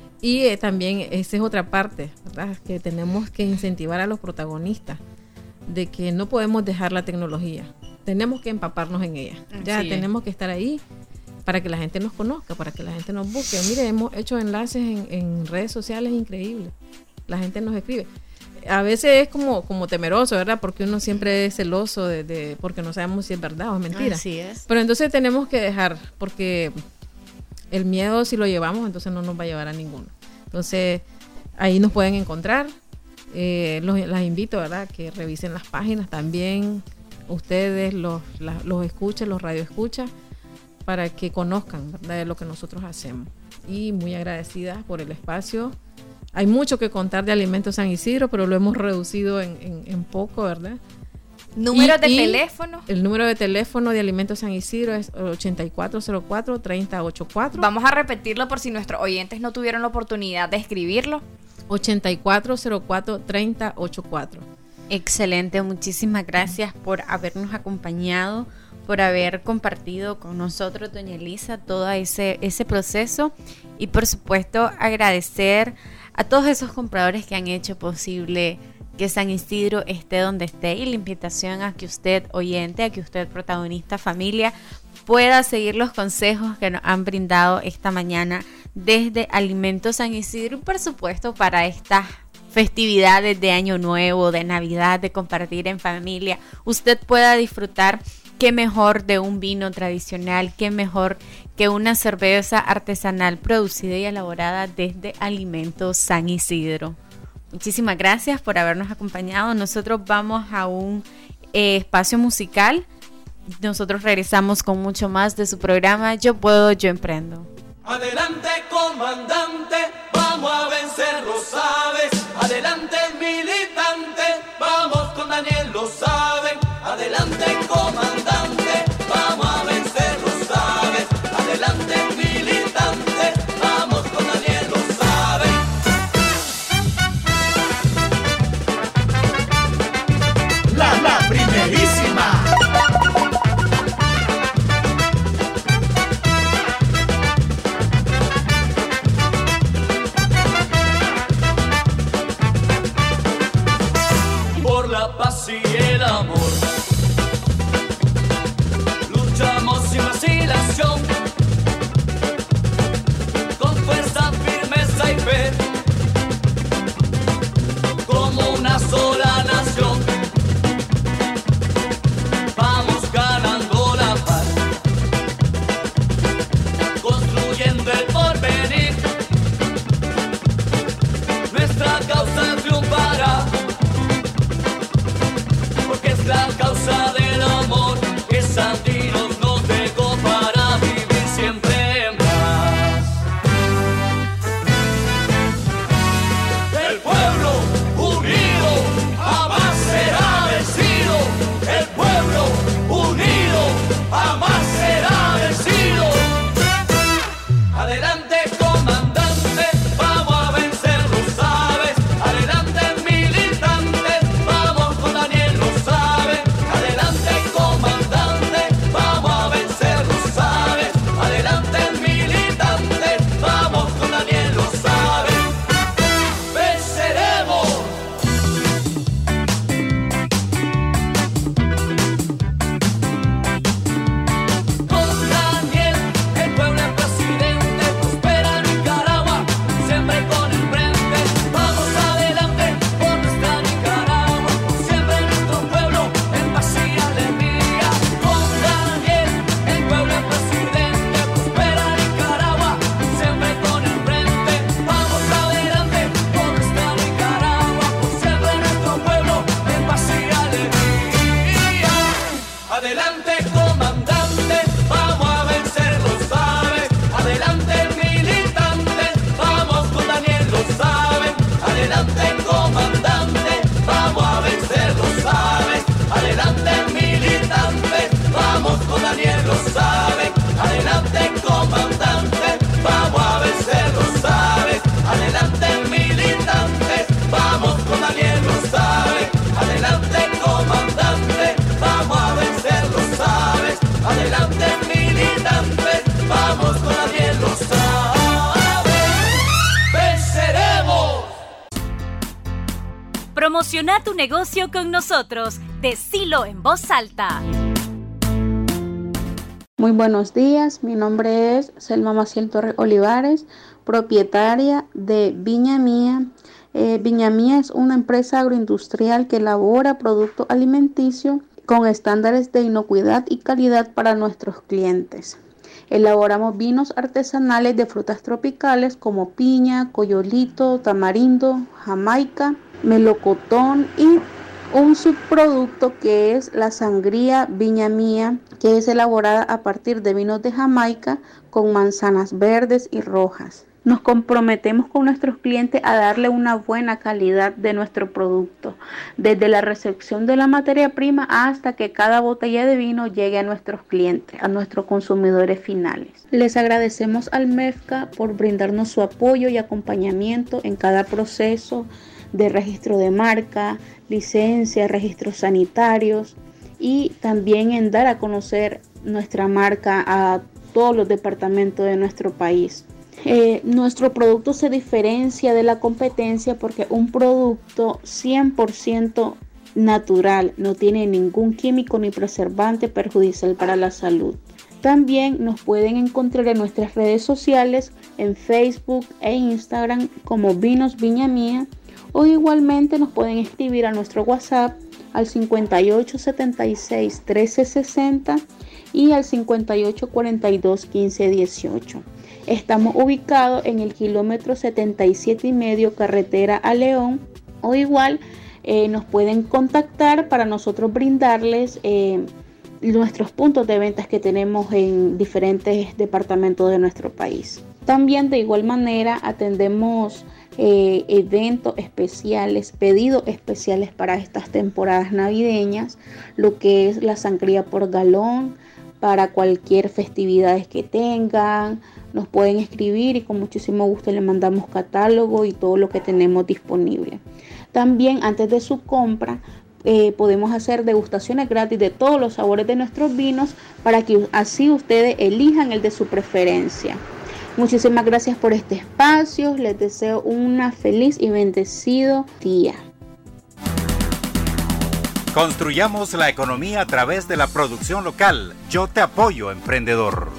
y eh, también esa es otra parte, ¿verdad? Que tenemos que incentivar a los protagonistas de que no podemos dejar la tecnología. Tenemos que empaparnos en ella. Ya sí, tenemos que estar ahí para que la gente nos conozca, para que la gente nos busque. Mire, hemos hecho enlaces en, en redes sociales increíbles. La gente nos escribe. A veces es como, como temeroso, ¿verdad? Porque uno siempre es celoso de, de porque no sabemos si es verdad o es mentira. Así es. Pero entonces tenemos que dejar, porque el miedo, si lo llevamos, entonces no nos va a llevar a ninguno. Entonces, ahí nos pueden encontrar. Eh, los, las invito, ¿verdad?, que revisen las páginas también. Ustedes los, la, los escuchen, los radioescuchas, para que conozcan, ¿verdad?, de lo que nosotros hacemos. Y muy agradecida por el espacio. Hay mucho que contar de Alimentos San Isidro, pero lo hemos reducido en, en, en poco, ¿verdad? ¿Número y, de y teléfono? El número de teléfono de Alimentos San Isidro es ochenta y cuatro cero cuatro, treinta ochenta y cuatro. Vamos a repetirlo por si nuestros oyentes no tuvieron la oportunidad de escribirlo. ochenta y cuatro cero cuatro, treinta ochenta y cuatro. Excelente, muchísimas gracias por habernos acompañado, por haber compartido con nosotros, doña Elisa, todo ese, ese proceso, y por supuesto agradecer a todos esos compradores que han hecho posible que San Isidro esté donde esté, y la invitación a que usted, oyente, a que usted, protagonista, familia, pueda seguir los consejos que nos han brindado esta mañana desde Alimentos San Isidro, y por supuesto para estas festividades de Año Nuevo, de Navidad, de compartir en familia, usted pueda disfrutar. Qué mejor de un vino tradicional, qué mejor que una cerveza artesanal producida y elaborada desde Alimentos San Isidro. Muchísimas gracias por habernos acompañado. Nosotros vamos a un eh, espacio musical. Nosotros regresamos con mucho más de su programa Yo Puedo, Yo Emprendo. Adelante, comandante, vamos a vencer, lo sabes. Adelante, militante, vamos con Daniel, lo saben. Adelante, comandante, vamos a vencer, lo sabes. Adelante, militante, vamos con Daniel, lo saben. La, la primerísima. Por la paz y el amor, Promociona tu negocio con nosotros. Decilo en voz alta. Muy buenos días, mi nombre es Selma Maciel Torres Olivares, propietaria de Viña Mía. Eh, Viña Mía es una empresa agroindustrial que elabora productos alimenticios con estándares de inocuidad y calidad para nuestros clientes. Elaboramos vinos artesanales de frutas tropicales como piña, coyolito, tamarindo, jamaica, melocotón y un subproducto que es la sangría Viña Mía, que es elaborada a partir de vinos de Jamaica con manzanas verdes y rojas. Nos comprometemos con nuestros clientes a darle una buena calidad de nuestro producto, desde la recepción de la materia prima hasta que cada botella de vino llegue a nuestros clientes, a nuestros consumidores finales. Les agradecemos al MEFCA por brindarnos su apoyo y acompañamiento en cada proceso de registro de marca, licencia, registros sanitarios y también en dar a conocer nuestra marca a todos los departamentos de nuestro país. Eh, nuestro producto se diferencia de la competencia porque es un producto cien por ciento natural, no tiene ningún químico ni preservante perjudicial para la salud. También nos pueden encontrar en nuestras redes sociales, en Facebook e Instagram como Vinos Viña Mía, o igualmente nos pueden escribir a nuestro WhatsApp al cincuenta y ocho setenta y seis trece sesenta y al cincuenta y ocho cuarenta y dos quince dieciocho. Estamos ubicados en el kilómetro setenta y siete y medio carretera a León, o igual eh, nos pueden contactar para nosotros brindarles eh, nuestros puntos de ventas que tenemos en diferentes departamentos de nuestro país. También de igual manera atendemos eh, eventos especiales, pedidos especiales para estas temporadas navideñas, lo que es la sangría por galón, para cualquier festividad que tengan. Nos pueden escribir y con muchísimo gusto le mandamos catálogo y todo lo que tenemos disponible. También antes de su compra eh, podemos hacer degustaciones gratis de todos los sabores de nuestros vinos para que así ustedes elijan el de su preferencia. Muchísimas gracias por este espacio. Les deseo una feliz y bendecido día. Construyamos la economía a través de la producción local. Yo te apoyo, emprendedor.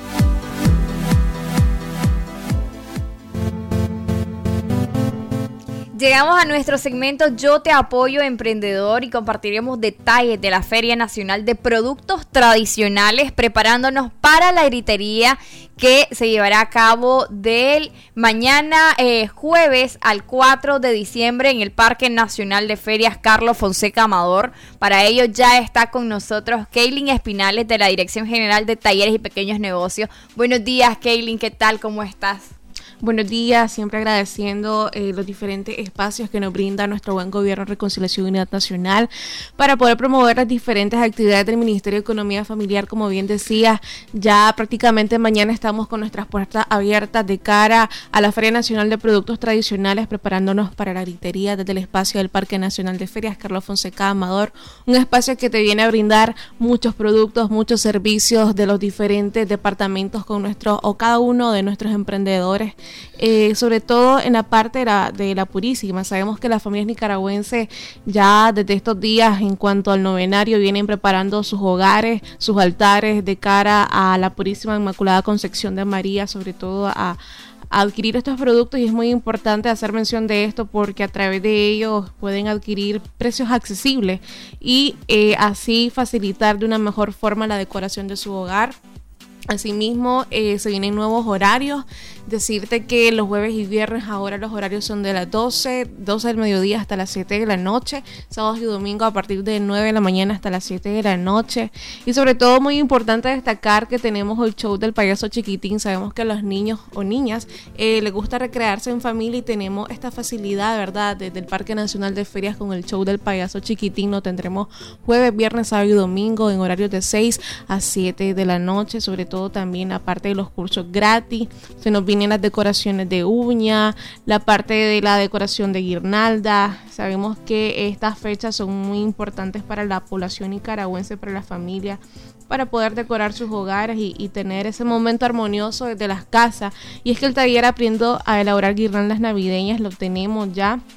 Llegamos a nuestro segmento Yo te apoyo, emprendedor, y compartiremos detalles de la Feria Nacional de Productos Tradicionales, preparándonos para la gritería que se llevará a cabo del mañana eh, jueves al cuatro de diciembre en el Parque Nacional de Ferias Carlos Fonseca Amador. Para ello ya está con nosotros Kaylin Espinales de la Dirección General de Talleres y Pequeños Negocios. Buenos días, Kaylin, ¿qué tal? ¿Cómo estás? Buenos días, siempre agradeciendo eh, los diferentes espacios que nos brinda nuestro buen gobierno, Reconciliación y Unidad Nacional, para poder promover las diferentes actividades del Ministerio de Economía Familiar. Como bien decía, ya prácticamente mañana estamos con nuestras puertas abiertas de cara a la Feria Nacional de Productos Tradicionales, preparándonos para la gritería desde el espacio del Parque Nacional de Ferias Carlos Fonseca Amador, un espacio que te viene a brindar muchos productos, muchos servicios de los diferentes departamentos con nuestros o cada uno de nuestros emprendedores. Eh, sobre todo en la parte de la, de la Purísima. Sabemos que las familias nicaragüenses ya desde estos días en cuanto al novenario vienen preparando sus hogares, sus altares de cara a la Purísima Inmaculada Concepción de María, sobre todo a, a adquirir estos productos, y es muy importante hacer mención de esto porque a través de ellos pueden adquirir precios accesibles y eh, así facilitar de una mejor forma la decoración de su hogar. Asimismo, eh, se vienen nuevos horarios. Decirte que los jueves y viernes ahora los horarios son de las doce, doce del mediodía hasta las siete de la noche. Sábados y domingos a partir de nueve de la mañana hasta las siete de la noche. Y sobre todo, muy importante destacar que tenemos el show del payaso chiquitín. Sabemos que a los niños o niñas eh, les gusta recrearse en familia y tenemos esta facilidad, ¿verdad? Desde el Parque Nacional de Ferias con el show del payaso chiquitín. Lo tendremos jueves, viernes, sábado y domingo en horarios de seis a siete de la noche. Sobre todo también aparte de los cursos gratis, se nos vienen las decoraciones de uña, la parte de la decoración de guirnalda. Sabemos que estas fechas son muy importantes para la población nicaragüense, para la familia, para poder decorar sus hogares y, y tener ese momento armonioso desde las casas. Y es que el taller Aprendiendo a elaborar guirnaldas navideñas lo tenemos ya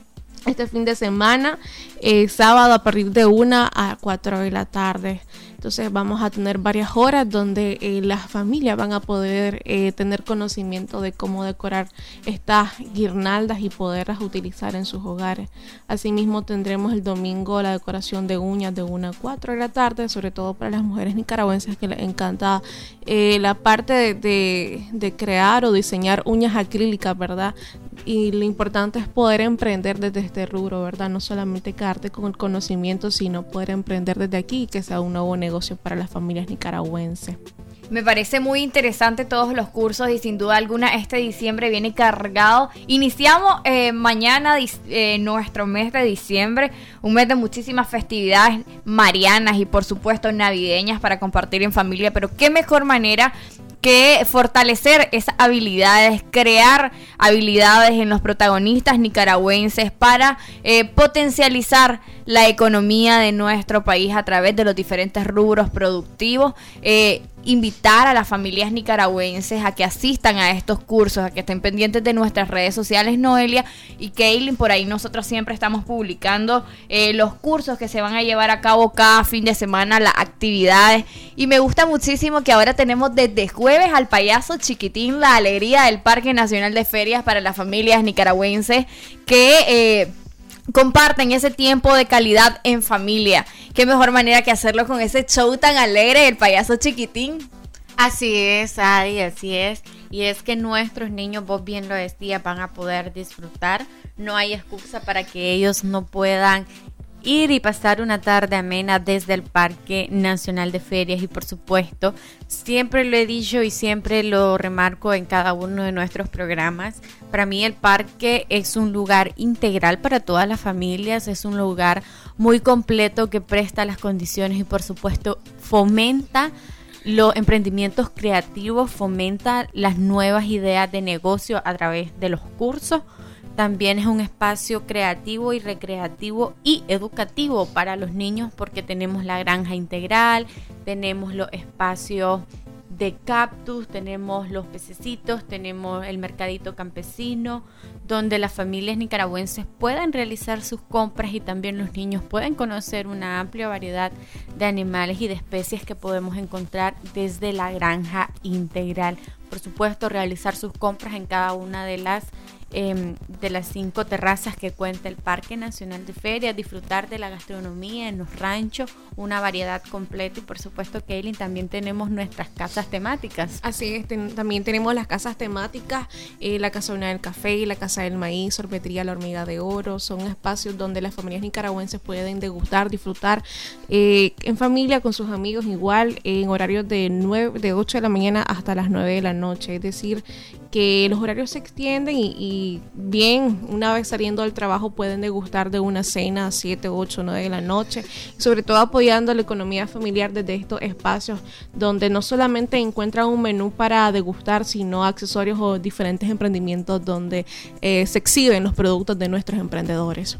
este fin de semana, eh, sábado a partir de una a cuatro de la tarde. Entonces vamos a tener varias horas donde eh, las familias van a poder eh, tener conocimiento de cómo decorar estas guirnaldas y poderlas utilizar en sus hogares. Asimismo tendremos el domingo la decoración de uñas de una a cuatro de la tarde, sobre todo para las mujeres nicaragüenses que les encanta eh, la parte de, de, de crear o diseñar uñas acrílicas, ¿verdad? Y lo importante es poder emprender desde este rubro, ¿verdad? No solamente quedarte con el conocimiento, sino poder emprender desde aquí y que sea un nuevo negocio para las familias nicaragüenses. Me parece muy interesante todos los cursos y sin duda alguna este diciembre viene cargado. Iniciamos eh, mañana eh, nuestro mes de diciembre, un mes de muchísimas festividades marianas y por supuesto navideñas para compartir en familia, pero qué mejor manera que fortalecer esas habilidades, crear habilidades en los protagonistas nicaragüenses para eh, potencializar la economía de nuestro país a través de los diferentes rubros productivos. Eh, invitar a las familias nicaragüenses a que asistan a estos cursos, a que estén pendientes de nuestras redes sociales, Noelia y Kaylin. Por ahí nosotros siempre estamos publicando eh, los cursos que se van a llevar a cabo cada fin de semana, las actividades, y me gusta muchísimo que ahora tenemos desde jueves al payaso chiquitín, la alegría del Parque Nacional de Ferias para las familias nicaragüenses que eh, comparten ese tiempo de calidad en familia. Qué mejor manera que hacerlo con ese show tan alegre del payaso chiquitín. Así es, Adi, así es. Y es que nuestros niños, vos bien lo decías, van a poder disfrutar. No hay excusa para que ellos no puedan ir y pasar una tarde amena desde el Parque Nacional de Ferias. Y por supuesto, siempre lo he dicho y siempre lo remarco en cada uno de nuestros programas, para mí el parque es un lugar integral para todas las familias, es un lugar muy completo que presta las condiciones y por supuesto fomenta los emprendimientos creativos, fomenta las nuevas ideas de negocio a través de los cursos. También es un espacio creativo y recreativo y educativo para los niños porque tenemos la granja integral, tenemos los espacios de cactus, tenemos los pececitos, tenemos el mercadito campesino, donde las familias nicaragüenses pueden realizar sus compras y también los niños pueden conocer una amplia variedad de animales y de especies que podemos encontrar desde la granja integral. Por supuesto, realizar sus compras en cada una de las eh, de las cinco terrazas que cuenta el Parque Nacional de Ferias, disfrutar de la gastronomía en los ranchos, una variedad completa y por supuesto, Kaylin, también tenemos nuestras casas temáticas. Así es, ten, también tenemos las casas temáticas, eh, la Casona del Café y la Casa del Maíz, Sorbetería La Hormiga de Oro, son espacios donde las familias nicaragüenses pueden degustar, disfrutar eh, en familia, con sus amigos igual, eh, en horarios de, nueve, de ocho de la mañana hasta las nueve de la noche, es decir, que los horarios se extienden y, y bien, una vez saliendo del trabajo pueden degustar de una cena a siete, ocho, nueve de la noche, sobre todo apoyando la economía familiar desde estos espacios donde no solamente encuentran un menú para degustar, sino accesorios o diferentes emprendimientos donde eh, se exhiben los productos de nuestros emprendedores.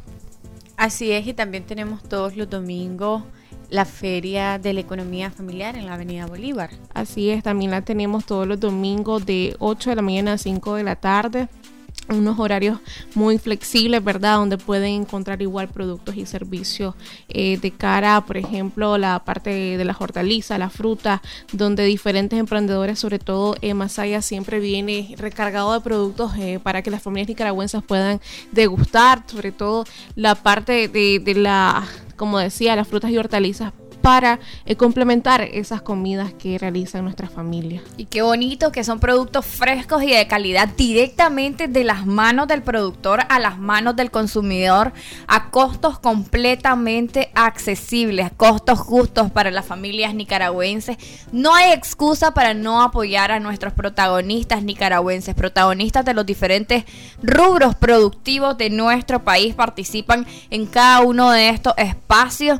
Así es, y también tenemos todos los domingos la Feria de la Economía Familiar en la Avenida Bolívar. Así es, también la tenemos todos los domingos de ocho de la mañana a cinco de la tarde. Unos horarios muy flexibles, ¿verdad? Donde pueden encontrar igual productos y servicios eh, de cara, por ejemplo, la parte de, de las hortalizas, la fruta, donde diferentes emprendedores, sobre todo eh, Masaya, siempre viene recargado de productos eh, para que las familias nicaragüenses puedan degustar, sobre todo la parte de, de la, como decía, las frutas y hortalizas para eh, complementar esas comidas que realizan nuestras familias. Y qué bonito que son productos frescos y de calidad directamente de las manos del productor a las manos del consumidor a costos completamente accesibles, a costos justos para las familias nicaragüenses. No hay excusa para no apoyar a nuestros protagonistas nicaragüenses, protagonistas de los diferentes rubros productivos de nuestro país, participan en cada uno de estos espacios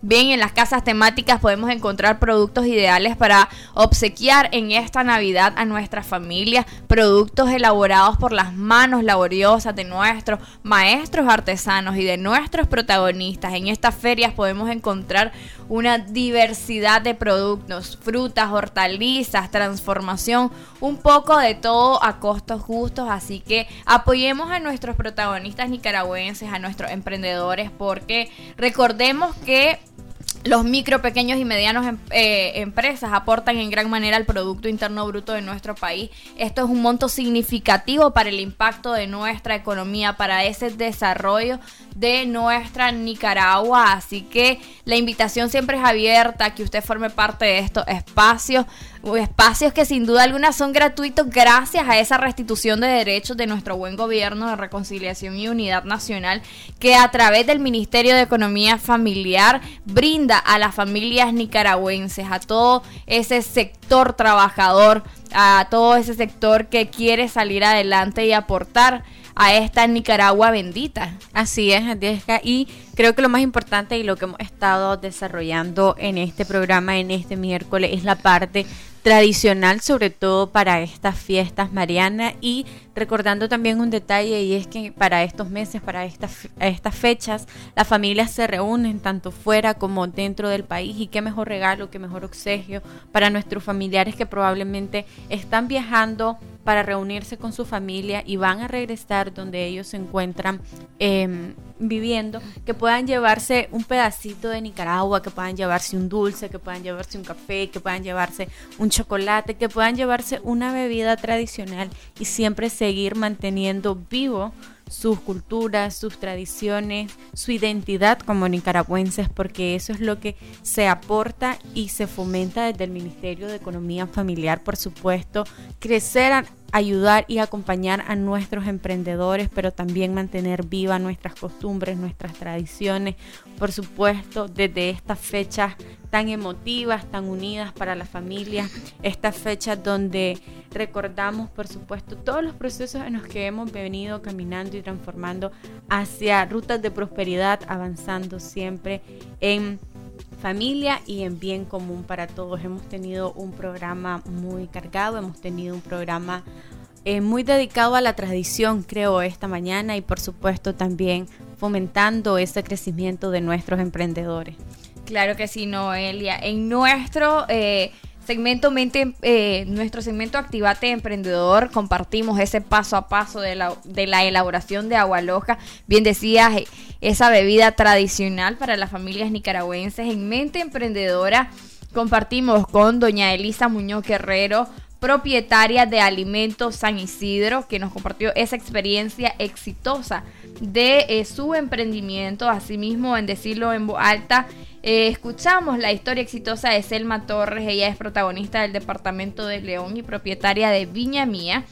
Bien, en las casas temáticas podemos encontrar productos ideales para obsequiar en esta Navidad a nuestra familia, productos elaborados por las manos laboriosas de nuestros maestros artesanos y de nuestros protagonistas. En estas ferias podemos encontrar una diversidad de productos, frutas, hortalizas, transformación, un poco de todo a costos justos, así que apoyemos a nuestros protagonistas nicaragüenses, a nuestros emprendedores, porque recordemos que los micro, pequeños y medianos eh, empresas aportan en gran manera al Producto Interno Bruto de nuestro país. Esto es un monto significativo para el impacto de nuestra economía, para ese desarrollo de nuestra Nicaragua. Así que la invitación siempre es abierta a que usted forme parte de estos espacios, espacios que sin duda alguna son gratuitos gracias a esa restitución de derechos de nuestro buen gobierno de reconciliación y unidad nacional, que a través del Ministerio de Economía Familiar brinda a las familias nicaragüenses, a todo ese sector trabajador, a todo ese sector que quiere salir adelante y aportar a esta Nicaragua bendita. Así es, Andesca, y creo que lo más importante y lo que hemos estado desarrollando en este programa, en este miércoles, es la parte tradicional, sobre todo para estas fiestas marianas, y recordando también un detalle, y es que para estos meses, para estas, estas fechas, las familias se reúnen tanto fuera como dentro del país, y qué mejor regalo, qué mejor obsequio para nuestros familiares que probablemente están viajando para reunirse con su familia y van a regresar donde ellos se encuentran eh, viviendo, que puedan llevarse un pedacito de Nicaragua, que puedan llevarse un dulce, que puedan llevarse un café, que puedan llevarse un chocolate, que puedan llevarse una bebida tradicional y siempre seguir manteniendo vivo sus culturas, sus tradiciones, su identidad como nicaragüenses, porque eso es lo que se aporta y se fomenta desde el Ministerio de Economía Familiar, por supuesto, crecer, a ayudar y acompañar a nuestros emprendedores, pero también mantener vivas nuestras costumbres, nuestras tradiciones, por supuesto, desde estas fechas tan emotivas, tan unidas para las familias, estas fechas donde recordamos, por supuesto, todos los procesos en los que hemos venido caminando y transformando hacia rutas de prosperidad, avanzando siempre en familia y en bien común para todos. Hemos tenido un programa muy cargado, hemos tenido un programa eh, muy dedicado a la tradición, creo, esta mañana, y por supuesto también fomentando ese crecimiento de nuestros emprendedores. Claro que sí, Noelia. En nuestro eh, segmento mente, eh, nuestro segmento Activate Emprendedor, compartimos ese paso a paso de la, de la elaboración de agua loja. Bien decías, eh, esa bebida tradicional para las familias nicaragüenses. En Mente Emprendedora compartimos con doña Elisa Muñoz Guerrero, propietaria de Alimentos San Isidro, que nos compartió esa experiencia exitosa de eh, su emprendimiento. Asimismo, en decirlo en voz alta, eh, escuchamos la historia exitosa de Selma Torres. Ella es protagonista del departamento de León y propietaria de Viña Mía.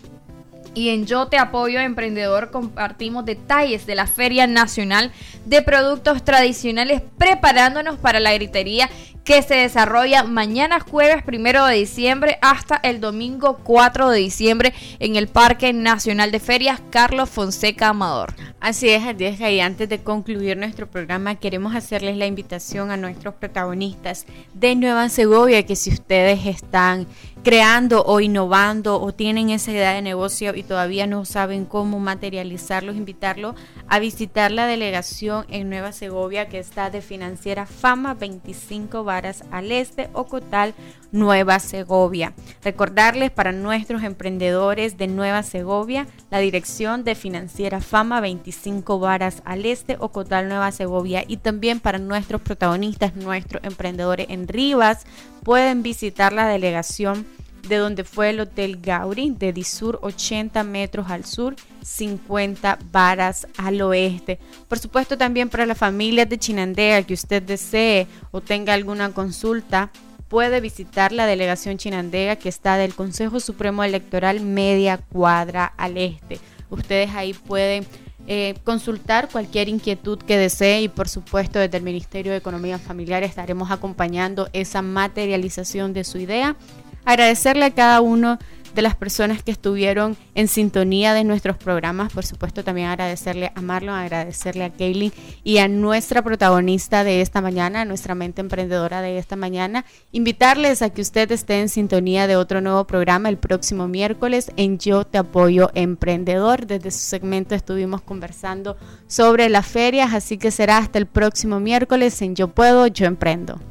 Y en Yo Te Apoyo Emprendedor compartimos detalles de la Feria Nacional de Productos Tradicionales, preparándonos para la gritería que se desarrolla mañana jueves primero de diciembre hasta el domingo cuatro de diciembre en el Parque Nacional de Ferias Carlos Fonseca Amador. Así es, Andesca, y antes de concluir nuestro programa queremos hacerles la invitación a nuestros protagonistas de Nueva Segovia, que si ustedes están creando o innovando o tienen esa idea de negocio y todavía no saben cómo materializarlos, invitarlos a visitar la delegación en Nueva Segovia, que está de Financiera Fama veinticinco Varas al Este, Ocotal, Nueva Segovia. Recordarles para nuestros emprendedores de Nueva Segovia la dirección de Financiera Fama veinticinco Varas al Este, Ocotal, Nueva Segovia, y también para nuestros protagonistas, nuestros emprendedores en Rivas, pueden visitar la delegación de donde fue el Hotel Gauri, de Disur, ochenta metros al sur, cincuenta varas al oeste. Por supuesto, también para las familias de Chinandega que usted desee o tenga alguna consulta, puede visitar la delegación Chinandega, que está del Consejo Supremo Electoral media cuadra al este. Ustedes ahí pueden Eh, consultar cualquier inquietud que desee, y por supuesto desde el Ministerio de Economía Familiar estaremos acompañando esa materialización de su idea. Agradecerle a cada uno de las personas que estuvieron en sintonía de nuestros programas. Por supuesto, también agradecerle a Marlon, agradecerle a Kaylin y a nuestra protagonista de esta mañana, a nuestra mente emprendedora de esta mañana. Invitarles a que usted esté en sintonía de otro nuevo programa el próximo miércoles en Yo Te Apoyo Emprendedor. Desde su segmento estuvimos conversando sobre las ferias, así que será hasta el próximo miércoles en Yo Puedo, Yo Emprendo.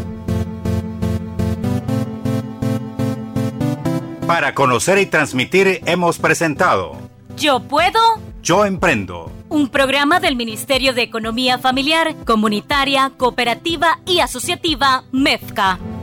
Para conocer y transmitir hemos presentado Yo Puedo, Yo Emprendo, un programa del Ministerio de Economía Familiar, Comunitaria, Cooperativa y Asociativa MEFCA.